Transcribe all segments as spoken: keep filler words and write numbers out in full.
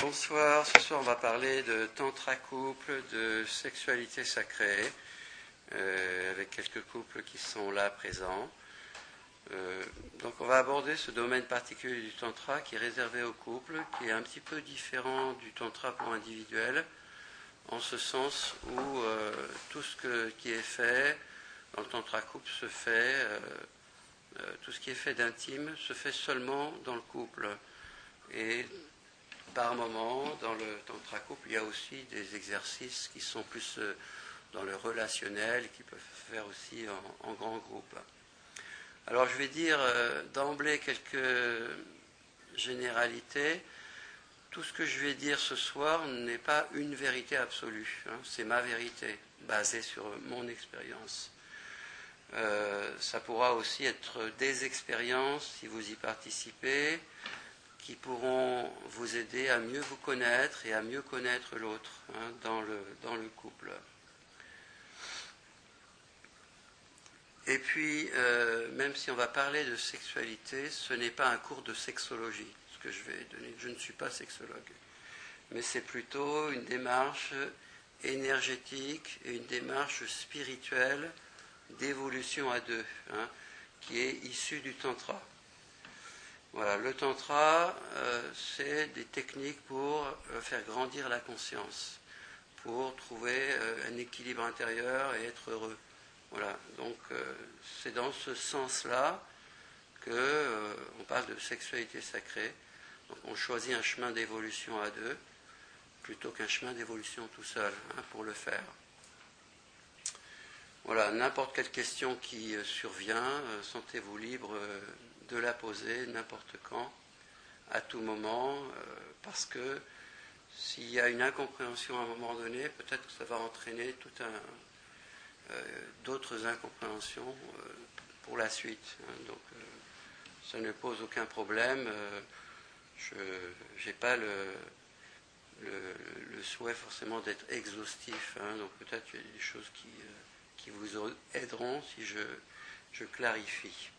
bonsoir. Ce soir, on va parler de tantra couple, de sexualité sacrée, euh, avec quelques couples qui sont là présents. Euh, donc, on va aborder ce domaine particulier du tantra qui est réservé aux couples, qui est un petit peu différent du tantra pour individuel, en ce sens où euh, tout ce que, qui est fait dans le tantra couple se fait, euh, euh, tout ce qui est fait d'intime se fait seulement dans le couple. Et par moment, dans le tantra couple, il y a aussi des exercices qui sont plus euh, dans le relationnel, qui peuvent faire aussi en, en grand groupe. Alors je vais dire euh, d'emblée quelques généralités. Tout ce que je vais dire ce soir n'est pas une vérité absolue, hein, c'est ma vérité, basée sur mon expérience. Euh, ça pourra aussi être des expériences, si vous y participez, qui pourront vous aider à mieux vous connaître et à mieux connaître l'autre hein, dans le, dans le couple. Et puis, euh, même si on va parler de sexualité, ce n'est pas un cours de sexologie, ce que je vais donner. Je ne suis pas sexologue, mais c'est plutôt une démarche énergétique et une démarche spirituelle d'évolution à deux, hein, qui est issue du tantra. Voilà, le tantra, euh, c'est des techniques pour euh, faire grandir la conscience, pour trouver euh, un équilibre intérieur et être heureux. Voilà, donc euh, c'est dans ce sens-là que euh, on parle de sexualité sacrée. Donc on choisit un chemin d'évolution à deux plutôt qu'un chemin d'évolution tout seul hein, pour le faire. Voilà, n'importe quelle question qui euh, survient, euh, sentez-vous libre euh, de la poser n'importe quand, à tout moment, euh, parce que s'il y a une incompréhension à un moment donné, peut-être que ça va entraîner tout un, euh, d'autres incompréhensions euh, pour la suite. Hein. Donc, euh, ça ne pose aucun problème. Euh, je n'ai pas le, le, le souhait forcément d'être exhaustif. Hein. Donc, peut-être qu'il y a des choses qui, euh, qui vous aideront si je, je clarifie.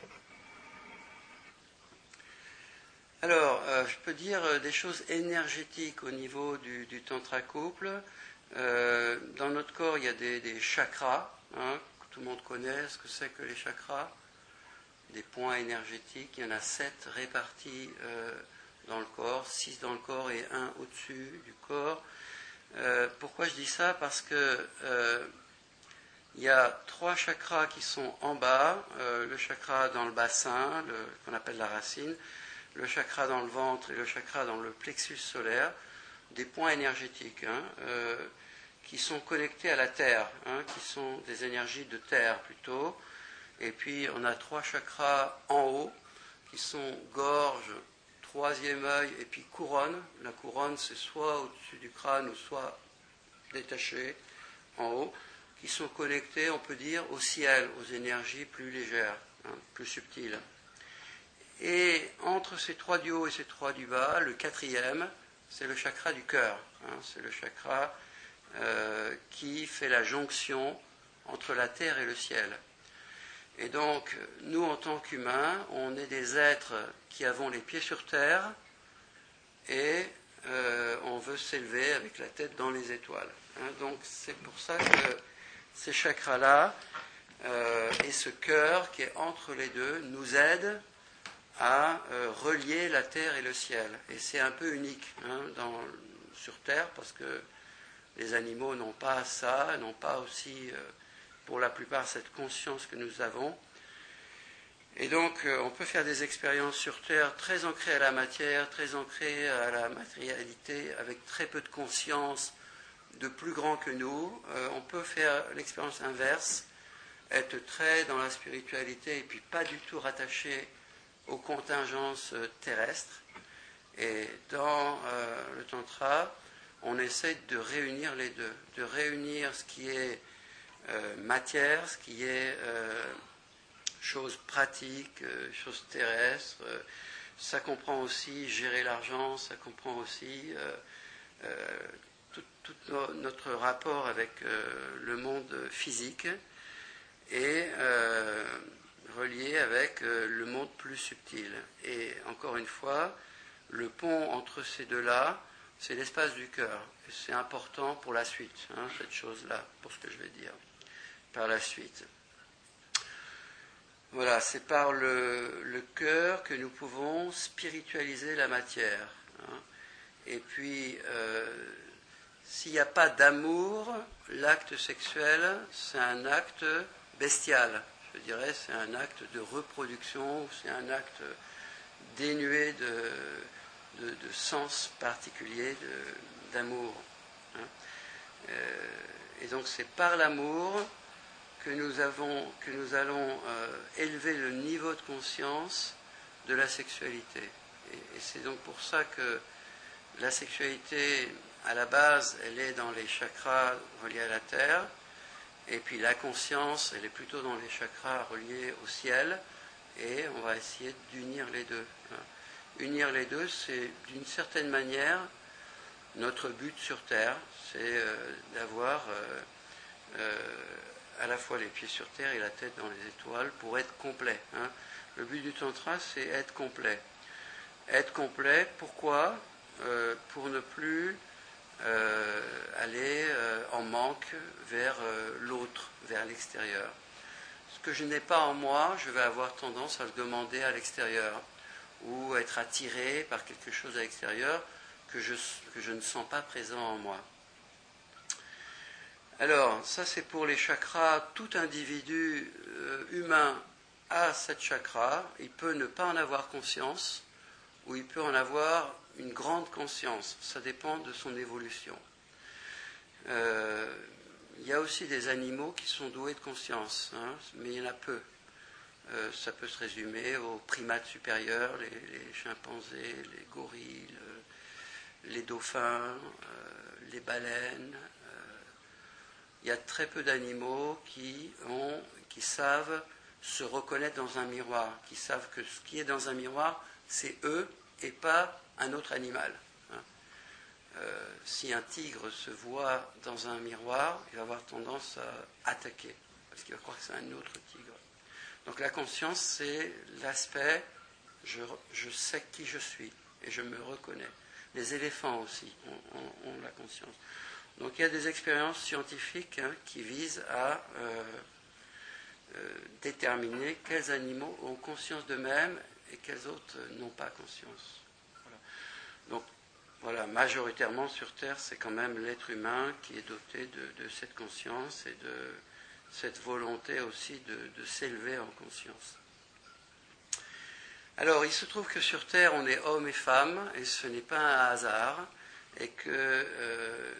Alors, euh, je peux dire euh, des choses énergétiques au niveau du, du tantra couple. Euh, dans notre corps, il y a des, des chakras, hein, que tout le monde connaît. Ce que c'est que les chakras? Des points énergétiques. Il y en a sept répartis euh, dans le corps, six dans le corps et un au-dessus du corps. Euh, pourquoi je dis ça? Parce que euh, il y a trois chakras qui sont en bas. Euh, le chakra dans le bassin, le, qu'on appelle la racine, le chakra dans le ventre et le chakra dans le plexus solaire, des points énergétiques hein, euh, qui sont connectés à la terre, hein, qui sont des énergies de terre plutôt. Et puis on a trois chakras en haut qui sont gorge, troisième œil et puis couronne. La couronne c'est soit au-dessus du crâne ou soit détachée en haut, qui sont connectés, on peut dire, au ciel, aux énergies plus légères, hein, plus subtiles. Et entre ces trois du haut et ces trois du bas, le quatrième, c'est le chakra du cœur. Hein, c'est le chakra euh, qui fait la jonction entre la terre et le ciel. Et donc, nous, en tant qu'humains, on est des êtres qui avons les pieds sur terre et euh, on veut s'élever avec la tête dans les étoiles. Hein, donc, c'est pour ça que ces chakras-là euh, et ce cœur qui est entre les deux nous aident à euh, relier la terre et le ciel. Et c'est un peu unique hein, dans, sur Terre, parce que les animaux n'ont pas ça, n'ont pas aussi, euh, pour la plupart, cette conscience que nous avons. Et donc, euh, on peut faire des expériences sur Terre très ancrées à la matière, très ancrées à la matérialité, avec très peu de conscience de plus grand que nous. Euh, on peut faire l'expérience inverse, être très dans la spiritualité et puis pas du tout rattaché aux contingences terrestres. Et dans euh, le tantra, on essaie de réunir les deux, de réunir ce qui est euh, matière, ce qui est euh, chose pratique, euh, chose terrestre. Euh, ça comprend aussi gérer l'argent, ça comprend aussi euh, euh, tout, tout no, notre rapport avec euh, le monde physique et euh, relié avec euh, le monde plus subtil. Et encore une fois, le pont entre ces deux-là, c'est l'espace du cœur. Et c'est important pour la suite, hein, cette chose-là, pour ce que je vais dire par la suite. Voilà, c'est par le, le cœur que nous pouvons spiritualiser la matière. Hein. Et puis, euh, s'il n'y a pas d'amour, l'acte sexuel, c'est un acte bestial. Je dirais, c'est un acte de reproduction, c'est un acte dénué de, de, de sens particulier de, d'amour. Hein. Euh, et donc, c'est par l'amour que nous, avons, que nous allons euh, élever le niveau de conscience de la sexualité. Et, et c'est donc pour ça que la sexualité, à la base, elle est dans les chakras reliés à la terre, et puis la conscience, elle est plutôt dans les chakras reliés au ciel, et on va essayer d'unir les deux. Unir les deux, c'est d'une certaine manière notre but sur terre, c'est euh, d'avoir euh, euh, à la fois les pieds sur terre et la tête dans les étoiles pour être complet. Hein. Le but du tantra, c'est être complet. Être complet, pourquoi ? euh, Pour ne plus euh, aller euh, en manque vers euh, l'autre, vers l'extérieur. Ce que je n'ai pas en moi, je vais avoir tendance à le demander à l'extérieur, ou être attiré par quelque chose à l'extérieur que je, que je ne sens pas présent en moi. Alors, ça c'est pour les chakras. Tout individu euh, humain a sept chakras. Il peut ne pas en avoir conscience, ou il peut en avoir une grande conscience. Ça dépend de son évolution. Euh, il y a aussi des animaux qui sont doués de conscience, hein, mais il y en a peu. Euh, ça peut se résumer aux primates supérieurs, les, les chimpanzés, les gorilles, les dauphins, euh, les baleines. Il y a très peu d'animaux qui, ont, qui savent se reconnaître dans un miroir, qui savent que ce qui est dans un miroir, c'est eux et pas un autre animal. Hein. Euh, si un tigre se voit dans un miroir, il va avoir tendance à attaquer, parce qu'il va croire que c'est un autre tigre. Donc la conscience, c'est l'aspect, je, je sais qui je suis et je me reconnais. Les éléphants aussi ont, ont, ont la conscience. Donc il y a des expériences scientifiques hein, qui visent à euh, euh, déterminer quels animaux ont conscience d'eux-mêmes et quels autres n'ont pas conscience. Voilà. Donc voilà, majoritairement sur Terre, c'est quand même l'être humain qui est doté de, de cette conscience et de cette volonté aussi de, de s'élever en conscience. Alors il se trouve que sur Terre, on est hommes et femmes, et ce n'est pas un hasard, et que euh,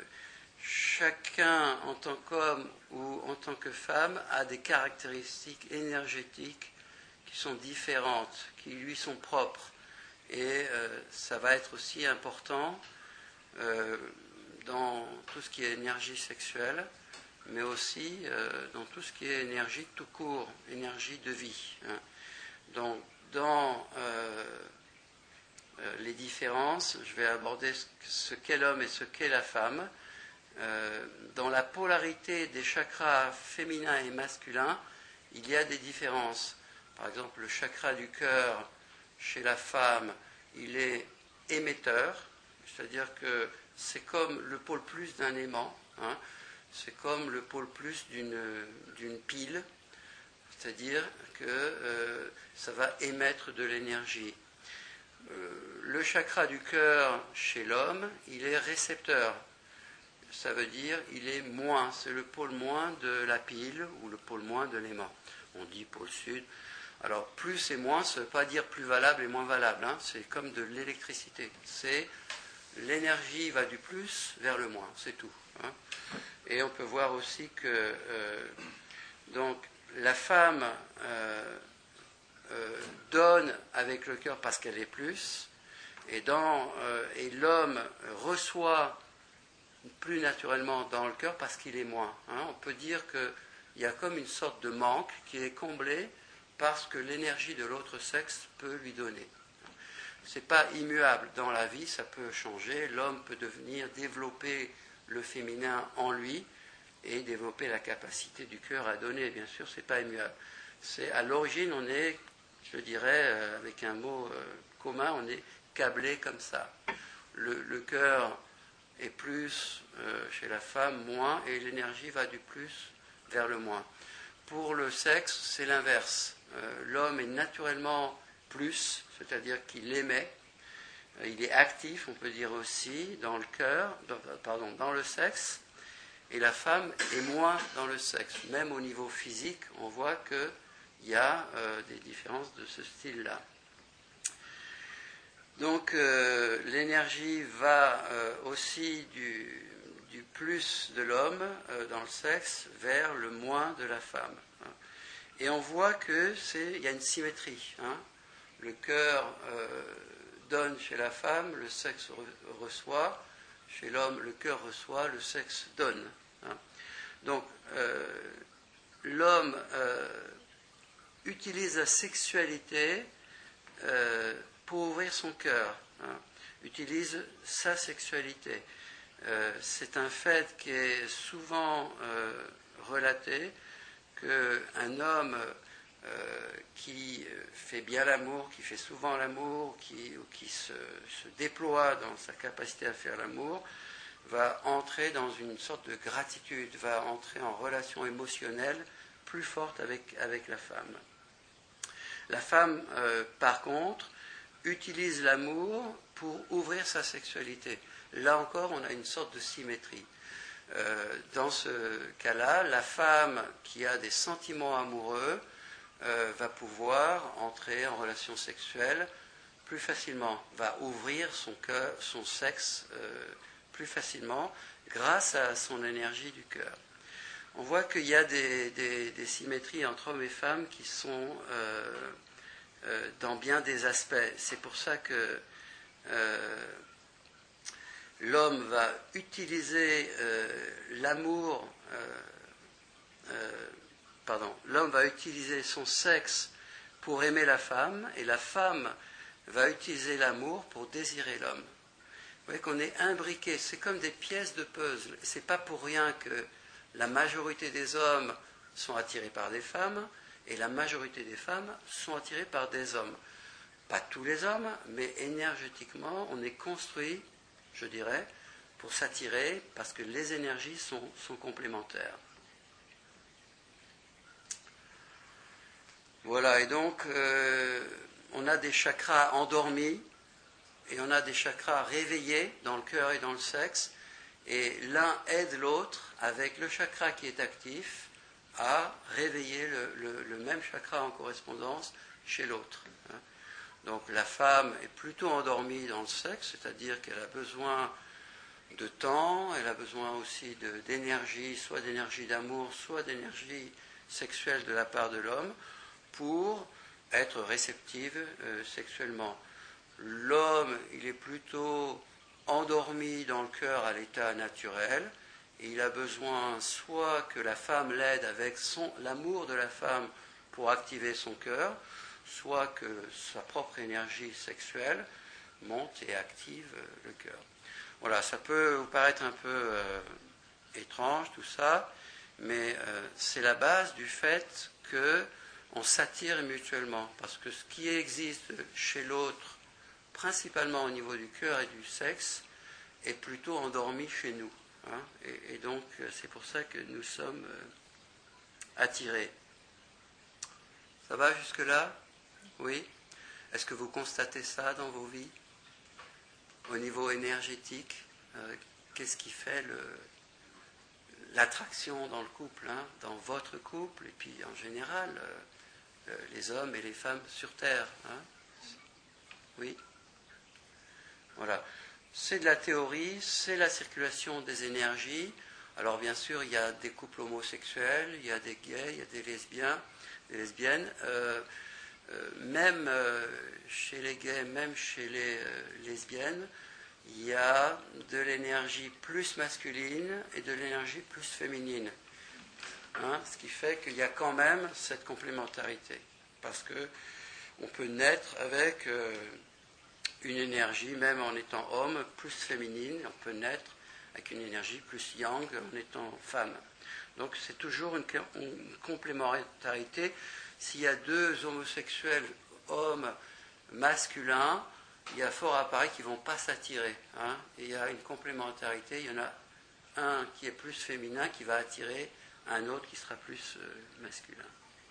chacun en tant qu'homme ou en tant que femme a des caractéristiques énergétiques qui sont différentes, qui lui sont propres. Et euh, ça va être aussi important euh, dans tout ce qui est énergie sexuelle, mais aussi euh, dans tout ce qui est énergie tout court, énergie de vie. Hein. Donc dans euh, euh, les différences, je vais aborder ce, ce qu'est l'homme et ce qu'est la femme. Euh, dans la polarité des chakras féminins et masculins, il y a des différences. Par exemple, le chakra du cœur, chez la femme, il est émetteur, c'est-à-dire que c'est comme le pôle plus d'un aimant, hein, c'est comme le pôle plus d'une, d'une pile, c'est-à-dire que euh, ça va émettre de l'énergie. Euh, le chakra du cœur, chez l'homme, il est récepteur. Ça veut dire il est moins, c'est le pôle moins de la pile ou le pôle moins de l'aimant. On dit pôle sud. Alors plus et moins, ça ne veut pas dire plus valable et moins valable. Hein. C'est comme de l'électricité. C'est l'énergie va du plus vers le moins, c'est tout. Hein. Et on peut voir aussi que euh, donc la femme euh, euh, donne avec le cœur parce qu'elle est plus, et, dans, euh, et l'homme reçoit plus naturellement dans le cœur parce qu'il est moins. Hein. On peut dire qu'il y a comme une sorte de manque qui est comblé parce que l'énergie de l'autre sexe peut lui donner. Ce n'est pas immuable dans la vie, ça peut changer. L'homme peut devenir, développer le féminin en lui et développer la capacité du cœur à donner. Bien sûr, ce n'est pas immuable. C'est, à l'origine, on est, je dirais, avec un mot commun, on est câblé comme ça. Le, le cœur et plus euh, chez la femme, moins, et l'énergie va du plus vers le moins. Pour le sexe, c'est l'inverse. Euh, l'homme est naturellement plus, c'est-à-dire qu'il émet, euh, il est actif, on peut dire aussi, dans le cœur, dans, pardon, dans le sexe, et la femme est moins dans le sexe. Même au niveau physique, on voit qu'il y a euh, des différences de ce style-là. Donc euh, l'énergie va euh, aussi du, du plus de l'homme euh, dans le sexe vers le moins de la femme. Et on voit que c'est, il y a une symétrie. Hein. Le cœur euh, donne chez la femme, le sexe re- reçoit. Chez l'homme, le cœur reçoit, le sexe donne. Hein. Donc euh, l'homme euh, utilise la sexualité euh, pour ouvrir son cœur, hein, utilise sa sexualité. Euh, c'est un fait qui est souvent euh, relaté, qu'un homme euh, qui fait bien l'amour, qui fait souvent l'amour, qui, ou qui se, se déploie dans sa capacité à faire l'amour, va entrer dans une sorte de gratitude, va entrer en relation émotionnelle plus forte avec, avec la femme. La femme, euh, par contre, utilise l'amour pour ouvrir sa sexualité. Là encore, on a une sorte de symétrie. Euh, dans ce cas-là, la femme qui a des sentiments amoureux euh, va pouvoir entrer en relation sexuelle plus facilement, va ouvrir son cœur, son sexe euh, plus facilement grâce à son énergie du cœur. On voit qu'il y a des, des, des symétries entre hommes et femmes qui sont euh, euh, dans bien des aspects. C'est pour ça que euh, l'homme va utiliser euh, l'amour, euh, euh, pardon, l'homme va utiliser son sexe pour aimer la femme, et la femme va utiliser l'amour pour désirer l'homme. Vous voyez qu'on est imbriqués, c'est comme des pièces de puzzle. C'est pas pour rien que la majorité des hommes sont attirés par des femmes, et la majorité des femmes sont attirées par des hommes. Pas tous les hommes, mais énergétiquement, on est construit, je dirais, pour s'attirer, parce que les énergies sont, sont complémentaires. Voilà, et donc, euh, on a des chakras endormis, et on a des chakras réveillés dans le cœur et dans le sexe, et l'un aide l'autre, avec le chakra qui est actif, à réveiller le, le, le même chakra en correspondance chez l'autre. Donc la femme est plutôt endormie dans le sexe, c'est-à-dire qu'elle a besoin de temps, elle a besoin aussi de, d'énergie, soit d'énergie d'amour, soit d'énergie sexuelle de la part de l'homme, pour être réceptive euh, sexuellement. L'homme, il est plutôt endormi dans le cœur à l'état naturel, et il a besoin soit que la femme l'aide avec son, l'amour de la femme pour activer son cœur, soit que sa propre énergie sexuelle monte et active le cœur. Voilà, ça peut vous paraître un peu euh, étrange tout ça, mais euh, c'est la base du fait qu'on s'attire mutuellement, parce que ce qui existe chez l'autre, principalement au niveau du cœur et du sexe, est plutôt endormi chez nous. Hein, et, et donc c'est pour ça que nous sommes euh, attirés. Ça va jusque-là ? Oui. Est-ce que vous constatez ça dans vos vies ? Au niveau énergétique, euh, qu'est-ce qui fait le, l'attraction dans le couple, hein, dans votre couple, et puis en général, euh, les hommes et les femmes sur Terre, hein ? Oui. Voilà. C'est de la théorie, c'est la circulation des énergies. Alors bien sûr, il y a des couples homosexuels, il y a des gays, il y a des lesbiens, des lesbiennes. Euh, euh, même euh, chez les gays, même chez les euh, lesbiennes, il y a de l'énergie plus masculine et de l'énergie plus féminine. Hein, ce qui fait qu'il y a quand même cette complémentarité. Parce que on peut naître avec euh, une énergie, même en étant homme, plus féminine, on peut naître avec une énergie plus yang en étant femme. Donc c'est toujours une, une complémentarité. S'il y a deux homosexuels hommes masculins, il y a fort à parier qu'ils ne vont pas s'attirer. Hein. Il y a une complémentarité, il y en a un qui est plus féminin qui va attirer un autre qui sera plus euh, masculin.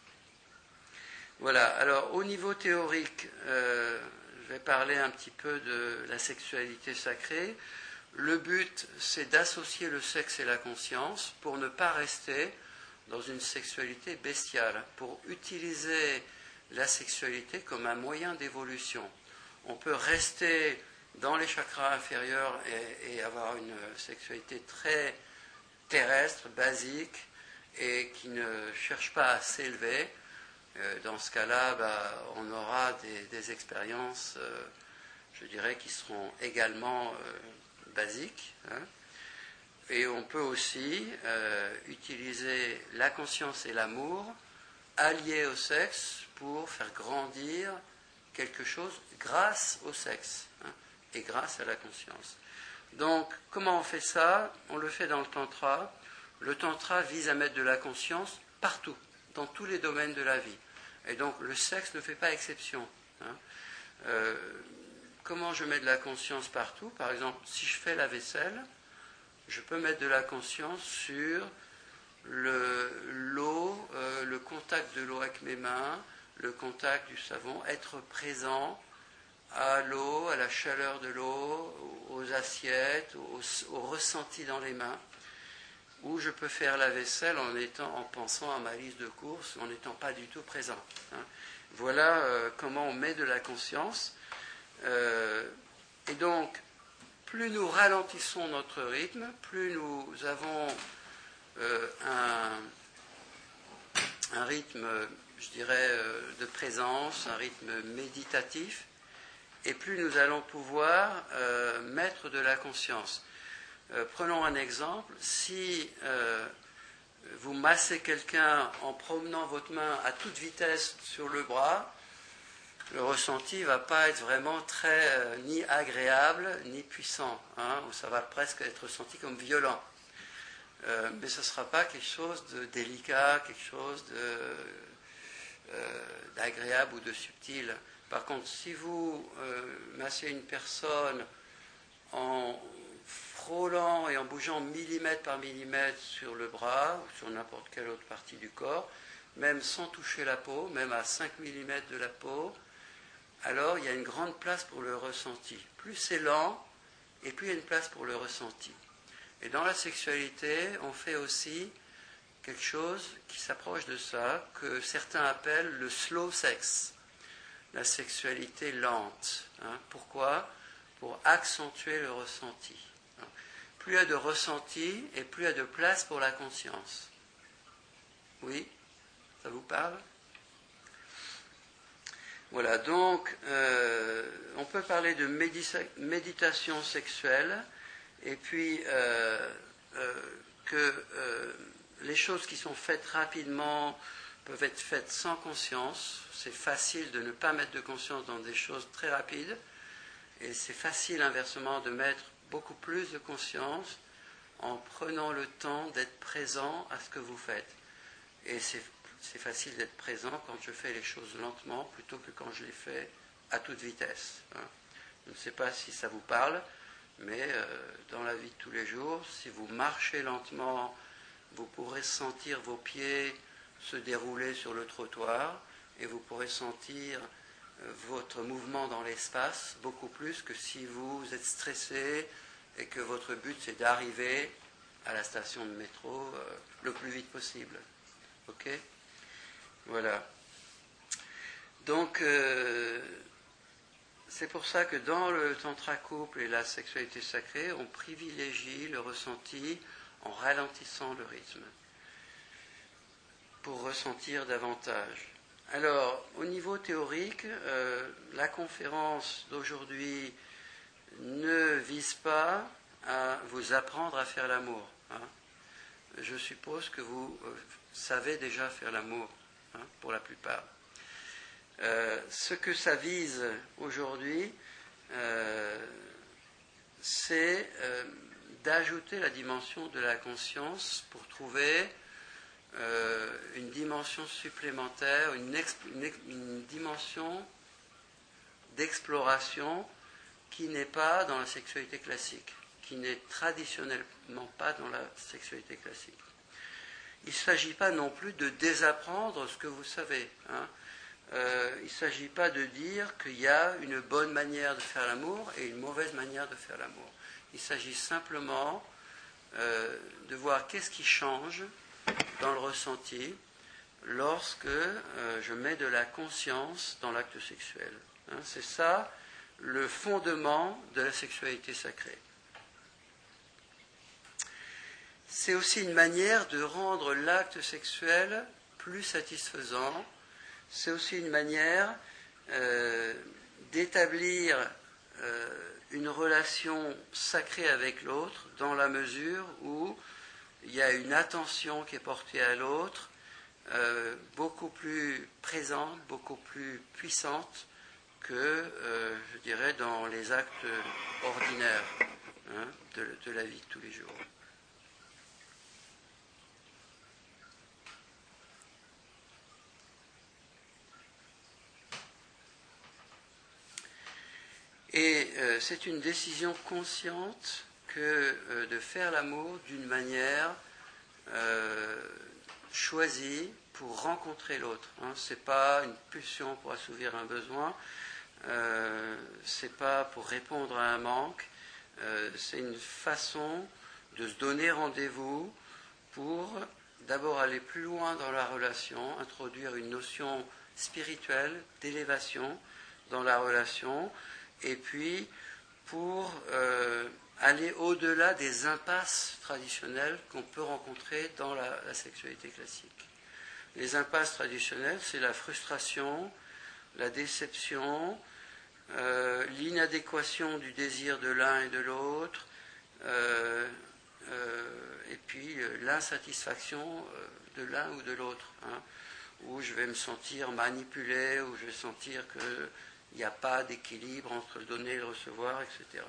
Voilà, alors au niveau théorique, euh, je vais parler un petit peu de la sexualité sacrée. Le but, c'est d'associer le sexe et la conscience pour ne pas rester dans une sexualité bestiale, pour utiliser la sexualité comme un moyen d'évolution. On peut rester dans les chakras inférieurs et, et avoir une sexualité très terrestre, basique, et qui ne cherche pas à s'élever. Dans ce cas-là, bah, on aura des, des expériences, euh, je dirais, qui seront également euh, basiques. Hein. Et on peut aussi euh, utiliser la conscience et l'amour alliés au sexe pour faire grandir quelque chose grâce au sexe, hein, et grâce à la conscience. Donc, comment on fait ça? On le fait dans le tantra. Le tantra vise à mettre de la conscience partout, dans tous les domaines de la vie. Et donc, le sexe ne fait pas exception. Hein. Euh, comment je mets de la conscience partout? Par exemple, si je fais la vaisselle, je peux mettre de la conscience sur le, l'eau, euh, le contact de l'eau avec mes mains, le contact du savon, être présent à l'eau, à la chaleur de l'eau, aux assiettes, au, au ressenti dans les mains. Ou je peux faire la vaisselle en, étant, en pensant à ma liste de courses, en n'étant pas du tout présent. Hein. Voilà euh, comment on met de la conscience. Euh, et donc, plus nous ralentissons notre rythme, plus nous avons euh, un, un rythme, je dirais, euh, de présence, un rythme méditatif, et plus nous allons pouvoir euh, mettre de la conscience. Euh, prenons un exemple. Si euh, vous massez quelqu'un en promenant votre main à toute vitesse sur le bras, le ressenti ne va pas être vraiment très euh, ni agréable ni puissant, hein, ou ça va presque être ressenti comme violent. Euh, mais ce ne sera pas quelque chose de délicat, quelque chose de, euh, d'agréable ou de subtil. Par contre, si vous euh, massez une personne en frôlant et en bougeant millimètre par millimètre sur le bras ou sur n'importe quelle autre partie du corps, même sans toucher la peau, même à cinq millimètres de la peau, alors il y a une grande place pour le ressenti. Plus c'est lent, et plus il y a une place pour le ressenti. Et dans la sexualité, on fait aussi quelque chose qui s'approche de ça, que certains appellent le slow sex, la sexualité lente. Hein. Pourquoi ? Pour accentuer le ressenti. Plus il y a de ressenti et plus il y a de place pour la conscience. Oui ? Ça vous parle ? Voilà, donc euh, on peut parler de médita- méditation sexuelle, et puis euh, euh, que euh, les choses qui sont faites rapidement peuvent être faites sans conscience. C'est facile de ne pas mettre de conscience dans des choses très rapides. Et c'est facile, inversement, de mettre beaucoup plus de conscience en prenant le temps d'être présent à ce que vous faites. Et c'est, c'est facile d'être présent quand je fais les choses lentement plutôt que quand je les fais à toute vitesse. Hein. Je ne sais pas si ça vous parle, mais euh, dans la vie de tous les jours, si vous marchez lentement, vous pourrez sentir vos pieds se dérouler sur le trottoir et vous pourrez sentir votre mouvement dans l'espace beaucoup plus que si vous êtes stressé et que votre but c'est d'arriver à la station de métro euh, le plus vite possible. Ok ? Voilà. Donc euh, c'est pour ça que dans le tantra couple et la sexualité sacrée, on privilégie le ressenti en ralentissant le rythme pour ressentir davantage. Alors, au niveau théorique, euh, la conférence d'aujourd'hui ne vise pas à vous apprendre à faire l'amour. Hein. Je suppose que vous euh, savez déjà faire l'amour, hein, pour la plupart. Euh, ce que ça vise aujourd'hui, euh, c'est euh, d'ajouter la dimension de la conscience pour trouver Euh, une dimension supplémentaire, une, exp- une, une dimension d'exploration qui n'est pas dans la sexualité classique, qui n'est traditionnellement pas dans la sexualité classique. Il ne s'agit pas non plus de désapprendre ce que vous savez. Hein. Euh, il ne s'agit pas de dire qu'il y a une bonne manière de faire l'amour et une mauvaise manière de faire l'amour. Il s'agit simplement euh, de voir qu'est-ce qui change dans le ressenti lorsque euh, je mets de la conscience dans l'acte sexuel. Hein. C'est ça le fondement de la sexualité sacrée. C'est aussi une manière de rendre l'acte sexuel plus satisfaisant. C'est aussi une manière euh, d'établir euh, une relation sacrée avec l'autre dans la mesure où il y a une attention qui est portée à l'autre euh, beaucoup plus présente, beaucoup plus puissante que, euh, je dirais, dans les actes ordinaires hein, de, de la vie de tous les jours. Et euh, c'est une décision consciente que euh, de faire l'amour d'une manière euh, choisie pour rencontrer l'autre. Hein. Ce n'est pas une pulsion pour assouvir un besoin, euh, ce n'est pas pour répondre à un manque, euh, c'est une façon de se donner rendez-vous pour d'abord aller plus loin dans la relation, introduire une notion spirituelle d'élévation dans la relation, et puis pour euh, aller au-delà des impasses traditionnelles qu'on peut rencontrer dans la, la sexualité classique. Les impasses traditionnelles, c'est la frustration, la déception, euh, l'inadéquation du désir de l'un et de l'autre, euh, euh, et puis euh, l'insatisfaction de l'un ou de l'autre, hein, où je vais me sentir manipulé, où je vais sentir que il n'y a pas d'équilibre entre le donner et le recevoir, et cetera.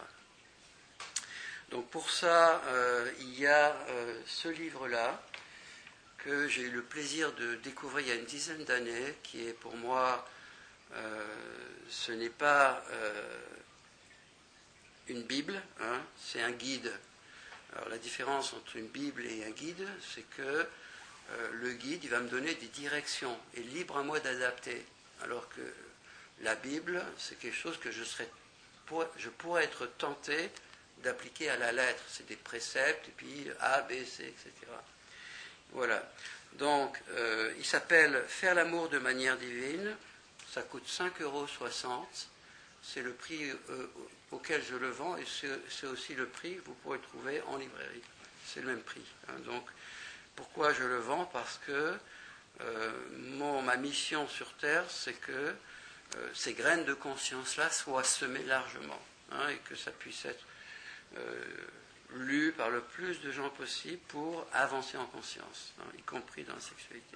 Donc pour ça, euh, il y a euh, ce livre-là que j'ai eu le plaisir de découvrir il y a une dizaine d'années, qui est pour moi, euh, ce n'est pas euh, une Bible, hein, c'est un guide. Alors la différence entre une Bible et un guide, c'est que euh, le guide, il va me donner des directions, et libre à moi d'adapter, alors que la Bible, c'est quelque chose que je, serais, je pourrais être tenté d'appliquer à la lettre. C'est des préceptes, et puis A, B, C, et cetera. Voilà. Donc, euh, il s'appelle « Faire l'amour de manière divine ». Ça coûte cinq euros soixante. C'est le prix euh, auquel je le vends, et c'est, c'est aussi le prix que vous pourrez trouver en librairie. C'est le même prix. Hein. Donc, pourquoi je le vends ? Parce que euh, mon, ma mission sur Terre, c'est que Euh, ces graines de conscience-là soient semées largement, hein, et que ça puisse être euh, lu par le plus de gens possible pour avancer en conscience, hein, y compris dans la sexualité.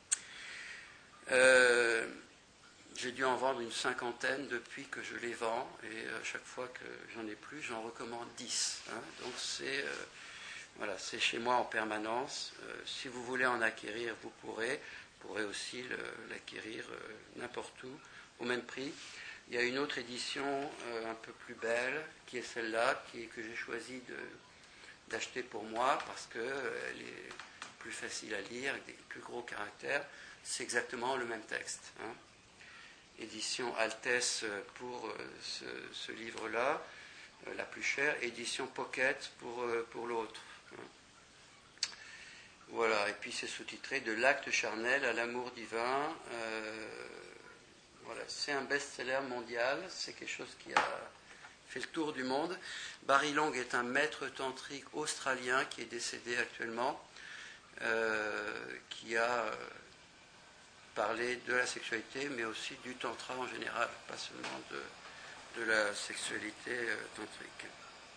Euh, j'ai dû en vendre une cinquantaine depuis que je les vends, et à chaque fois que j'en ai plus, j'en recommande dix. Hein, donc c'est, euh, voilà, c'est chez moi en permanence. Euh, si vous voulez en acquérir, vous pourrez. Vous pourrez aussi le, l'acquérir euh, n'importe où, au même prix. Il y a une autre édition euh, un peu plus belle, qui est celle-là, qui, que j'ai choisi de, d'acheter pour moi, parce qu'elle euh, est plus facile à lire, avec des plus gros caractères. C'est exactement le même texte. Hein. Édition Altesse pour euh, ce, ce livre-là, euh, la plus chère. Édition Pocket pour, euh, pour l'autre. Hein. Voilà, et puis c'est sous-titré « De l'acte charnel à l'amour divin euh, ». Voilà, c'est un best-seller mondial, c'est quelque chose qui a fait le tour du monde. Barry Long est un maître tantrique australien qui est décédé actuellement, euh, qui a parlé de la sexualité, mais aussi du tantra en général, pas seulement de, de la sexualité euh, tantrique.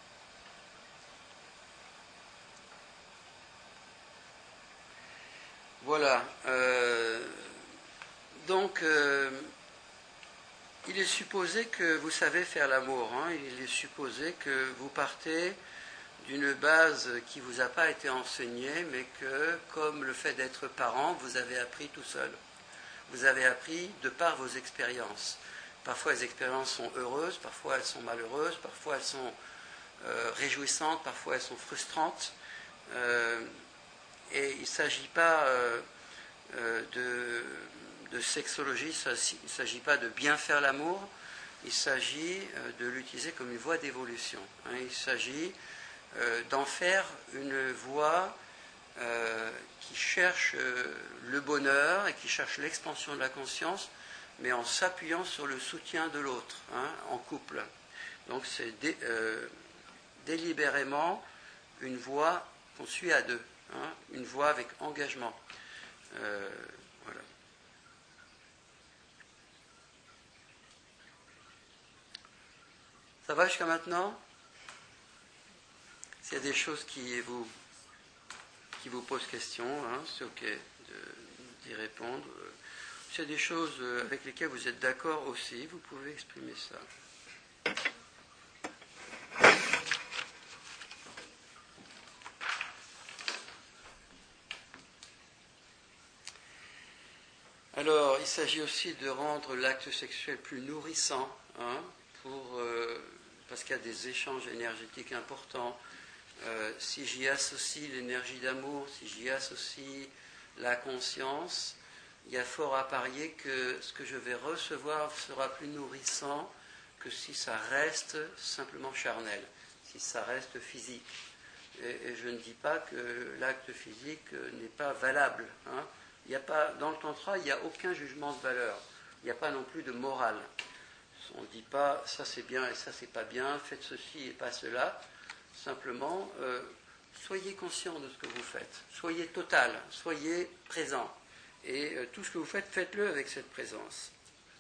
Voilà. Euh, donc... Euh, Il est supposé que vous savez faire l'amour, hein. Il est supposé que vous partez d'une base qui ne vous a pas été enseignée, mais que, comme le fait d'être parent, vous avez appris tout seul. Vous avez appris de par vos expériences. Parfois les expériences sont heureuses, parfois elles sont malheureuses, parfois elles sont euh, réjouissantes, parfois elles sont frustrantes. Euh, et il ne s'agit pas euh, euh, de, de sexologie, il ne s'agit pas de bien faire l'amour, il s'agit euh, de l'utiliser comme une voie d'évolution. Hein. Il s'agit euh, d'en faire une voie euh, qui cherche euh, le bonheur et qui cherche l'expansion de la conscience, mais en s'appuyant sur le soutien de l'autre, hein, en couple. Donc c'est dé, euh, délibérément une voie qu'on suit à deux, hein, une voie avec engagement. Euh, voilà. Ça va jusqu'à maintenant? S'il y a des choses qui vous, qui vous posent question, hein, c'est ok de, d'y répondre. S'il y a des choses avec lesquelles vous êtes d'accord aussi, vous pouvez exprimer ça. Alors, il s'agit aussi de rendre l'acte sexuel plus nourrissant, hein, pour, euh, parce qu'il y a des échanges énergétiques importants. Euh, si j'y associe l'énergie d'amour, si j'y associe la conscience, il y a fort à parier que ce que je vais recevoir sera plus nourrissant que si ça reste simplement charnel, si ça reste physique. Et, et je ne dis pas que l'acte physique n'est pas valable. Hein. Il y a pas, dans le tantra, il n'y a aucun jugement de valeur. Il n'y a pas non plus de morale. On ne dit pas ça c'est bien et ça c'est pas bien, faites ceci et pas cela. Simplement, euh, soyez conscient de ce que vous faites. Soyez total, soyez présent. Et euh, tout ce que vous faites, faites-le avec cette présence.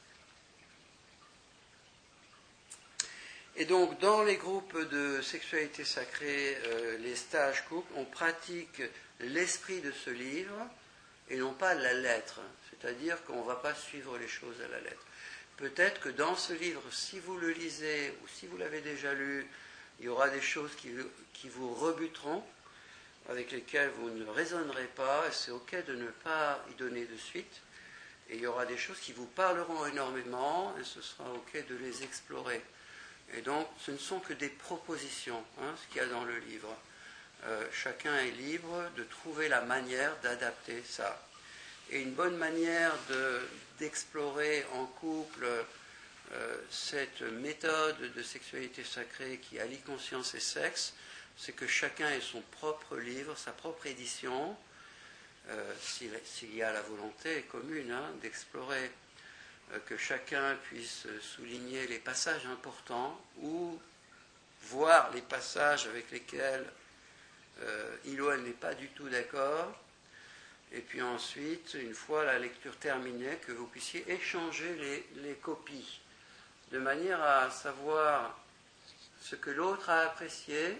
Et donc, dans les groupes de sexualité sacrée, euh, les stages couples, on pratique l'esprit de ce livre et non pas la lettre. C'est-à-dire qu'on ne va pas suivre les choses à la lettre. Peut-être que dans ce livre, si vous le lisez ou si vous l'avez déjà lu, il y aura des choses qui, qui vous rebuteront, avec lesquelles vous ne raisonnerez pas, et c'est ok de ne pas y donner de suite. Et il y aura des choses qui vous parleront énormément, et ce sera ok de les explorer. Et donc, ce ne sont que des propositions, hein, ce qu'il y a dans le livre. Euh, chacun est libre de trouver la manière d'adapter ça. Et une bonne manière de, d'explorer en couple euh, cette méthode de sexualité sacrée qui allie conscience et sexe, c'est que chacun ait son propre livre, sa propre édition, euh, s'il, s'il y a la volonté commune hein, d'explorer, euh, que chacun puisse souligner les passages importants ou voir les passages avec lesquels euh, il ou elle n'est pas du tout d'accord. Et puis ensuite, une fois la lecture terminée, que vous puissiez échanger les, les copies, de manière à savoir ce que l'autre a apprécié,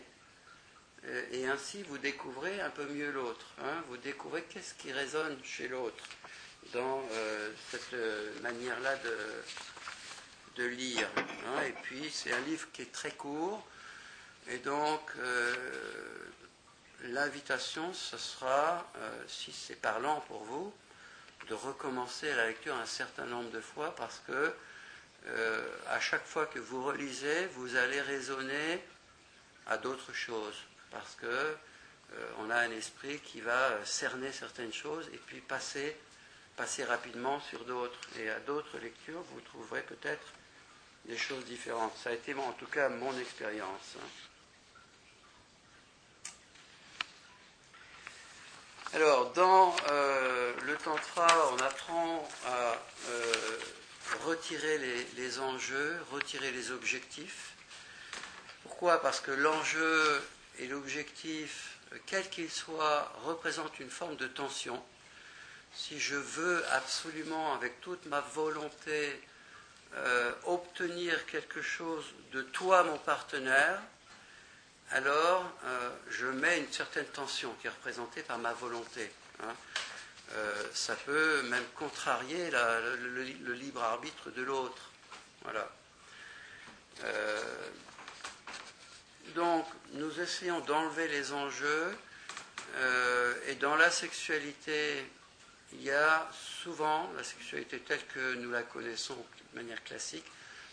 et ainsi vous découvrez un peu mieux l'autre. Hein, vous découvrez qu'est-ce qui résonne chez l'autre dans euh, cette euh, manière-là de, de lire. Hein, et puis c'est un livre qui est très court, et donc euh, l'invitation, ce sera, euh, si c'est parlant pour vous, de recommencer la lecture un certain nombre de fois, parce que euh, à chaque fois que vous relisez, vous allez raisonner à d'autres choses, parce que euh, on a un esprit qui va cerner certaines choses et puis passer, passer rapidement sur d'autres. Et à d'autres lectures, vous trouverez peut-être des choses différentes. Ça a été en tout cas mon expérience. Alors, dans euh, le tantra, on apprend à euh, retirer les, les enjeux, retirer les objectifs. Pourquoi ? Parce que l'enjeu et l'objectif, quel qu'il soit, représentent une forme de tension. Si je veux absolument, avec toute ma volonté, euh, obtenir quelque chose de toi, mon partenaire, alors euh, je mets une certaine tension qui est représentée par ma volonté. Hein. Euh, ça peut même contrarier la, le, le, le libre arbitre de l'autre. Voilà. Euh, donc, nous essayons d'enlever les enjeux, euh, et dans la sexualité, il y a souvent, la sexualité telle que nous la connaissons de manière classique,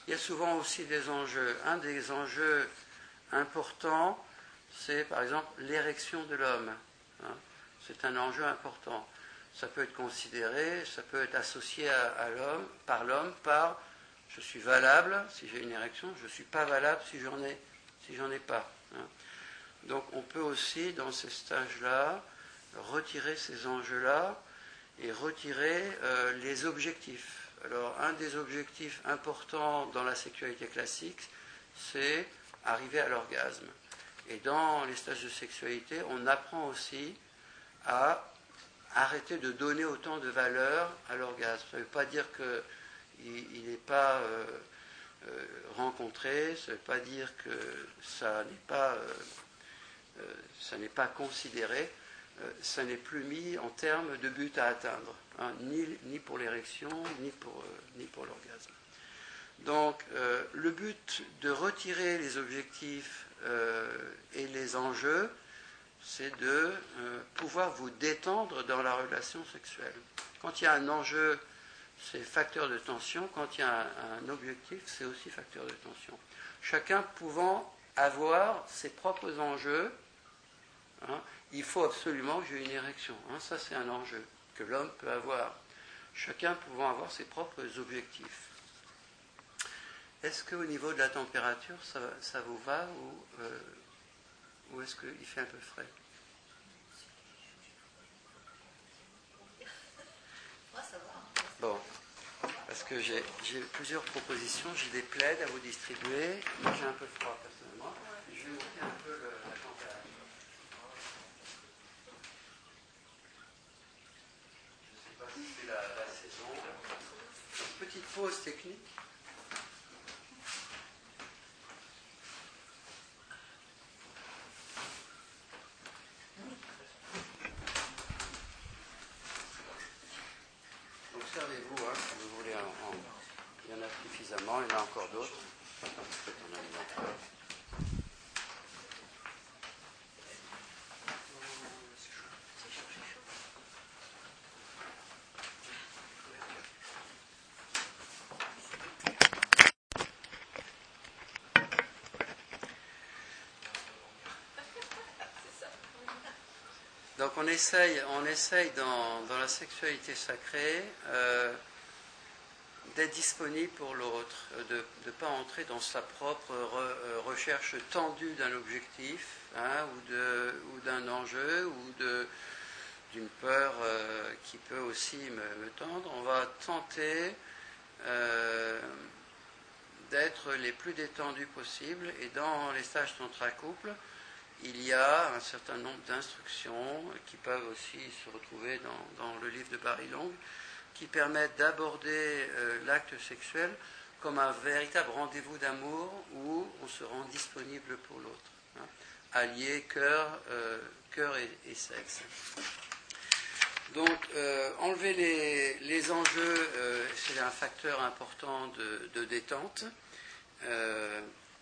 il y a souvent aussi des enjeux. Un des enjeux importants, c'est par exemple l'érection de l'homme. Hein. C'est un enjeu important. Ça peut être considéré, ça peut être associé à, à l'homme, par l'homme, par je suis valable si j'ai une érection, je ne suis pas valable si j'en ai, si j'en ai pas. Hein. Donc on peut aussi, dans ces stages-là, retirer ces enjeux-là et retirer euh, les objectifs. Alors un des objectifs importants dans la sexualité classique, c'est arriver à l'orgasme. Et dans les stages de sexualité, on apprend aussi à arrêter de donner autant de valeur à l'orgasme. Ça ne veut pas dire qu'il n'est pas euh, euh, rencontré, ça ne veut pas dire que ça n'est pas, euh, euh, ça n'est pas considéré, euh, ça n'est plus mis en termes de but à atteindre, hein, ni, ni pour l'érection, ni pour, euh, ni pour l'orgasme. Donc, euh, le but de retirer les objectifs euh, et les enjeux, c'est de euh, pouvoir vous détendre dans la relation sexuelle. Quand il y a un enjeu, c'est facteur de tension. Quand il y a un, un objectif, c'est aussi facteur de tension. Chacun pouvant avoir ses propres enjeux, hein, il faut absolument que j'ai une érection. Hein, ça, c'est un enjeu que l'homme peut avoir. Chacun pouvant avoir ses propres objectifs. Est-ce qu'au niveau de la température, ça, ça vous va ou, euh, ou est-ce qu'il fait un peu frais? Bon, parce que j'ai, j'ai plusieurs propositions, j'ai des plaids à vous distribuer. Moi, j'ai un peu froid personnellement. Je vais monter un peu le, la température. Je ne sais pas si c'est la, la saison. Petite pause technique. Observez-vous, hein, si vous voulez, en, en, il y en a suffisamment, il y en a encore d'autres. Peut-être en alimentaire. Donc on essaye, on essaye dans, dans la sexualité sacrée euh, d'être disponible pour l'autre, de ne pas entrer dans sa propre re, recherche tendue d'un objectif, hein, ou, de, ou d'un enjeu, ou de, d'une peur euh, qui peut aussi me, me tendre. On va tenter euh, d'être les plus détendus possible, et dans les stages tantra couple, il y a un certain nombre d'instructions qui peuvent aussi se retrouver dans, dans le livre de Barry Long, qui permettent d'aborder euh, l'acte sexuel comme un véritable rendez-vous d'amour où on se rend disponible pour l'autre. Hein, allier cœur, euh, cœur et, et sexe. Donc, euh, enlever les, les enjeux, euh, c'est un facteur important de, de détente. Euh,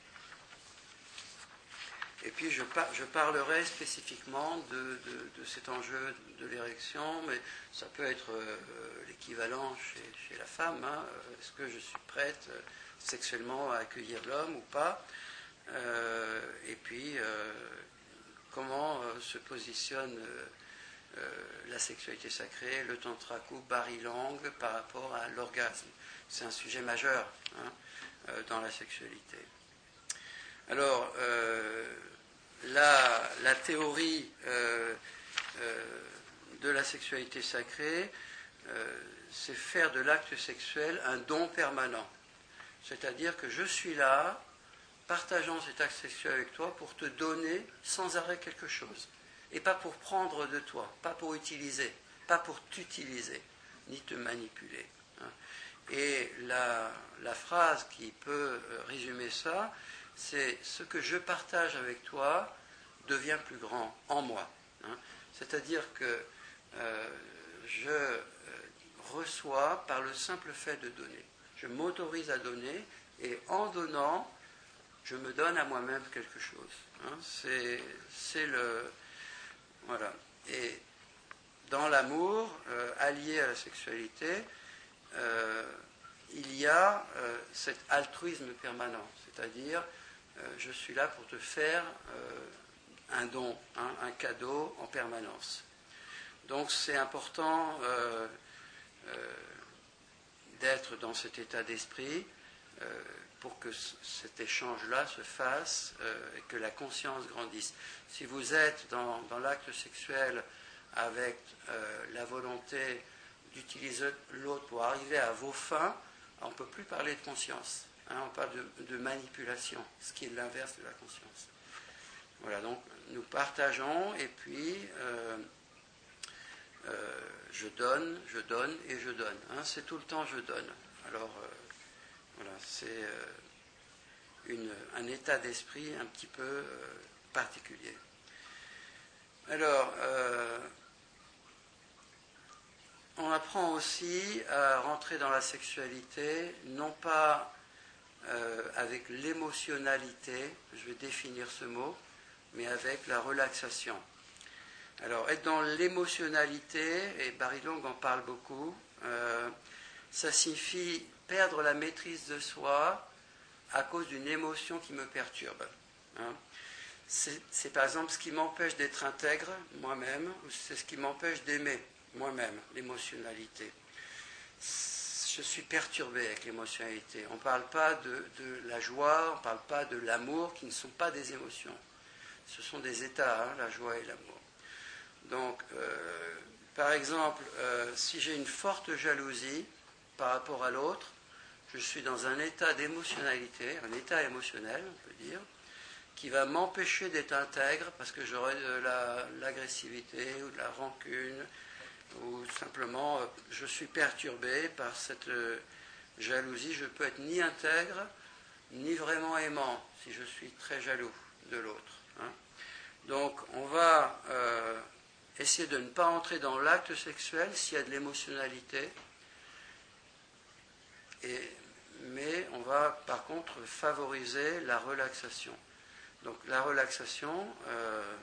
Et puis je, par, je parlerai spécifiquement de, de, de cet enjeu de l'érection, mais ça peut être euh, l'équivalent chez, chez la femme. Hein. Est-ce que je suis prête euh, sexuellement à accueillir l'homme ou pas, euh, et puis euh, comment euh, se positionne euh, euh, la sexualité sacrée, le tantra couple, Barry Long par rapport à l'orgasme. C'est un sujet majeur, hein, euh, dans la sexualité. Alors, euh, la, la théorie euh, euh, de la sexualité sacrée, euh, c'est faire de l'acte sexuel un don permanent. C'est-à-dire que je suis là, partageant cet acte sexuel avec toi, pour te donner sans arrêt quelque chose. Et pas pour prendre de toi, pas pour utiliser, pas pour t'utiliser, ni te manipuler. Hein. Et la, la phrase qui peut résumer ça, c'est ce que je partage avec toi devient plus grand en moi. Hein. C'est-à-dire que euh, je euh, reçois par le simple fait de donner. Je m'autorise à donner et en donnant, je me donne à moi-même quelque chose. Hein. C'est, c'est le... Voilà. Et dans l'amour, euh, allié à la sexualité, euh, il y a euh, cet altruisme permanent, c'est-à-dire euh, je suis là pour te faire euh, un don, hein, un cadeau en permanence. Donc c'est important euh, euh, d'être dans cet état d'esprit euh, pour que c- cet échange-là se fasse euh, et que la conscience grandisse. Si vous êtes dans, dans l'acte sexuel avec euh, la volonté d'utiliser l'autre pour arriver à vos fins, on ne peut plus parler de conscience. Hein, on parle de, de manipulation, ce qui est l'inverse de la conscience. Voilà, donc nous partageons et puis euh, euh, je donne, je donne et je donne. Hein, c'est tout le temps je donne. Alors euh, voilà, c'est euh, une, un état d'esprit un petit peu euh, particulier. Alors, euh, on apprend aussi à rentrer dans la sexualité, non pas euh, avec l'émotionnalité, je vais définir ce mot, mais avec la relaxation. Alors, être dans l'émotionnalité, et Barry Long en parle beaucoup, euh, ça signifie perdre la maîtrise de soi à cause d'une émotion qui me perturbe. Hein. C'est, c'est par exemple ce qui m'empêche d'être intègre moi-même, ou c'est ce qui m'empêche d'aimer moi-même, l'émotionnalité. Je suis perturbé avec l'émotionnalité. On ne parle pas de, de la joie, on ne parle pas de l'amour, qui ne sont pas des émotions. Ce sont des états, hein, la joie et l'amour. Donc, euh, par exemple, euh, si j'ai une forte jalousie par rapport à l'autre, je suis dans un état d'émotionnalité, un état émotionnel, on peut dire, qui va m'empêcher d'être intègre parce que j'aurai de la, l'agressivité ou de la rancune, ou simplement euh, je suis perturbé par cette euh, jalousie. Je ne peux être ni intègre, ni vraiment aimant si je suis très jaloux de l'autre. Hein. Donc, on va euh, essayer de ne pas entrer dans l'acte sexuel s'il y a de l'émotionnalité, et, mais on va par contre favoriser la relaxation. Donc la relaxation, euh,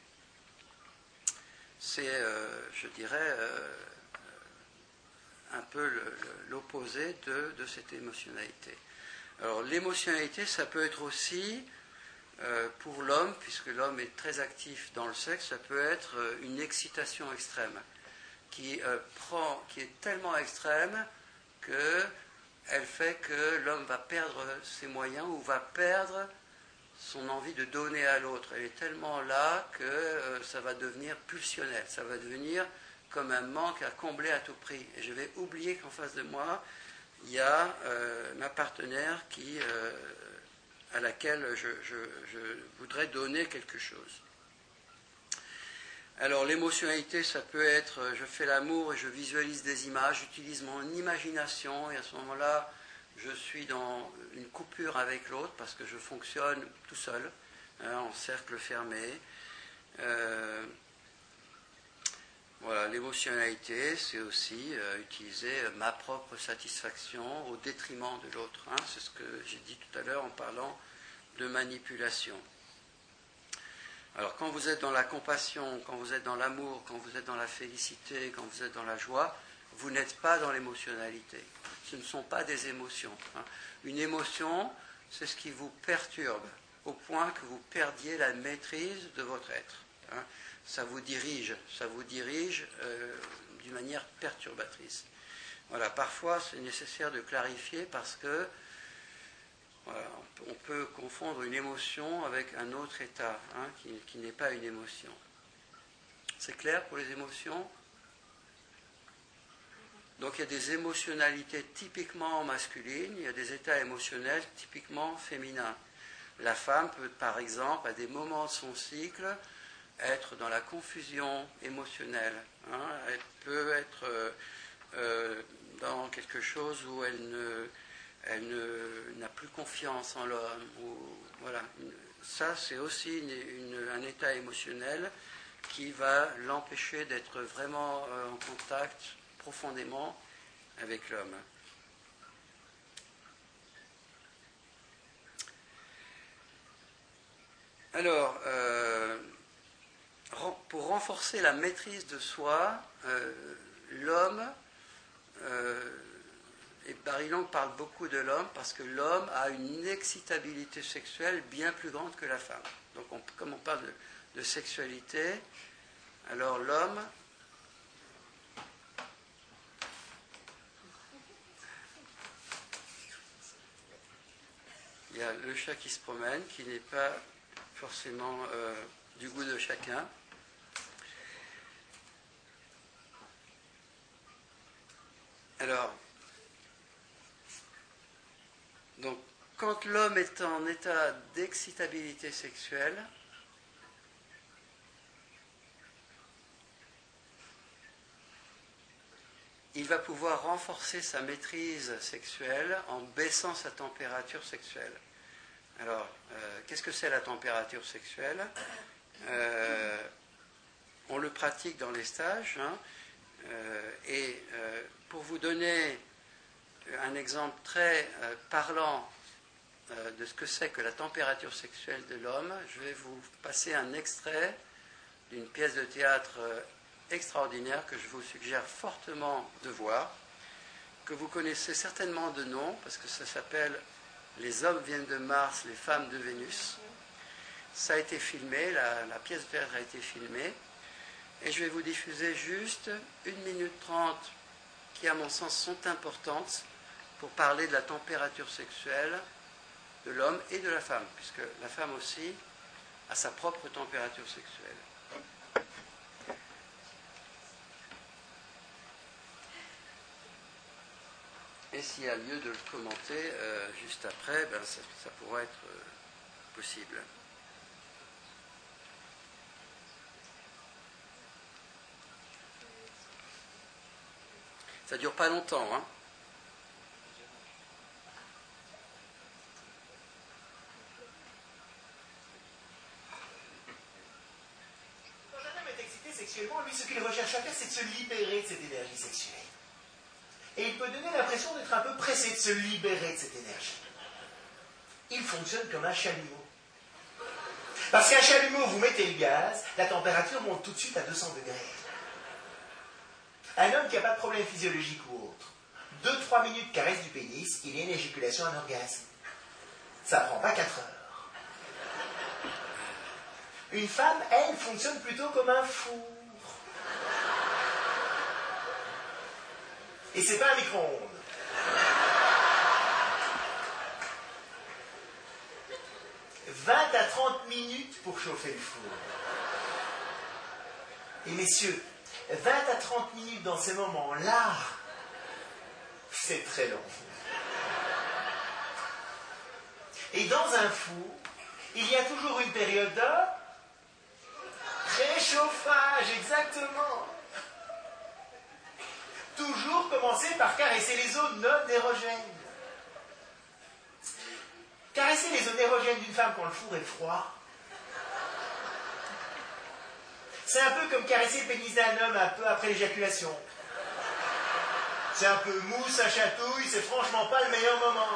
c'est, euh, je dirais, euh, un peu le, le, l'opposé de, de cette émotionnalité. Alors l'émotionnalité, ça peut être aussi, euh, pour l'homme, puisque l'homme est très actif dans le sexe, ça peut être une excitation extrême, qui, euh, prend, qui est tellement extrême qu'elle fait que l'homme va perdre ses moyens ou va perdre son envie de donner à l'autre. Elle est tellement là que euh, ça va devenir pulsionnel, ça va devenir comme un manque à combler à tout prix. Et je vais oublier qu'en face de moi, il y a euh, ma partenaire qui, euh, à laquelle je, je, je voudrais donner quelque chose. Alors l'émotionnalité, ça peut être, je fais l'amour et je visualise des images, j'utilise mon imagination et à ce moment-là, je suis dans une coupure avec l'autre parce que je fonctionne tout seul, hein, en cercle fermé. Euh, voilà, l'émotionnalité, c'est aussi euh, utiliser ma propre satisfaction au détriment de l'autre. Hein, c'est ce que j'ai dit tout à l'heure en parlant de manipulation. Alors quand vous êtes dans la compassion, quand vous êtes dans l'amour, quand vous êtes dans la félicité, quand vous êtes dans la joie, vous n'êtes pas dans l'émotionnalité. Ce ne sont pas des émotions. Hein. Une émotion, c'est ce qui vous perturbe, au point que vous perdiez la maîtrise de votre être. Hein. Ça vous dirige, ça vous dirige euh, d'une manière perturbatrice. Voilà, parfois c'est nécessaire de clarifier parce que voilà, on peut confondre une émotion avec un autre état, hein, qui, qui n'est pas une émotion. C'est clair pour les émotions ? Donc il y a des émotionnalités typiquement masculines, il y a des états émotionnels typiquement féminins. La femme peut, par exemple, à des moments de son cycle, être dans la confusion émotionnelle. Hein. Elle peut être euh, euh, dans quelque chose où elle ne, elle ne, n'a plus confiance en l'homme. Ou, voilà. Ça, c'est aussi une, une, un état émotionnel qui va l'empêcher d'être vraiment euh, en contact profondément avec l'homme. Alors, euh, pour renforcer la maîtrise de soi, euh, l'homme euh, et Barillon parle beaucoup de l'homme parce que l'homme a une excitabilité sexuelle bien plus grande que la femme. Donc on, comme on parle de, de sexualité, alors l'homme... Il y a le chat qui se promène, qui n'est pas forcément euh, du goût de chacun. Alors, donc, quand l'homme est en état d'excitabilité sexuelle, il va pouvoir renforcer sa maîtrise sexuelle en baissant sa température sexuelle. Alors, euh, qu'est-ce que c'est la température sexuelle ? euh, On le pratique dans les stages, hein, euh, et euh, pour vous donner un exemple très euh, parlant euh, de ce que c'est que la température sexuelle de l'homme, je vais vous passer un extrait d'une pièce de théâtre euh, extraordinaire que je vous suggère fortement de voir, que vous connaissez certainement de nom, parce que ça s'appelle « Les hommes viennent de Mars, les femmes de Vénus ». Ça a été filmé, la, la pièce de théâtre a été filmée, et je vais vous diffuser juste une minute trente qui, à mon sens, sont importantes pour parler de la température sexuelle de l'homme et de la femme, puisque la femme aussi a sa propre température sexuelle. Et s'il y a lieu de le commenter euh, juste après, ben ça, ça pourra être euh, possible. Ça ne dure pas longtemps, hein. Quand un homme est excité sexuellement, lui, ce qu'il recherche à faire, c'est de se libérer de cette énergie sexuelle. Et il peut donner l'impression d'être un peu pressé de se libérer de cette énergie. Il fonctionne comme un chalumeau. Parce qu'un chalumeau, vous mettez le gaz, la température monte tout de suite à deux cents degrés. Un homme qui n'a pas de problème physiologique ou autre, deux trois minutes caresse du pénis, il y a une éjaculation, un orgasme. Ça ne prend pas quatre heures. Une femme, elle, fonctionne plutôt comme un four. Et c'est pas un micro-ondes. vingt à trente minutes pour chauffer le four. Et messieurs, vingt à trente minutes dans ces moments-là, c'est très long. Et dans un four, il y a toujours une période de réchauffage, exactement. Toujours commencer par caresser les zones non érogènes. Caresser les zones érogènes d'une femme quand le four est froid, c'est un peu comme caresser le pénis d'un homme un peu après l'éjaculation. C'est un peu mou, ça chatouille, c'est franchement pas le meilleur moment.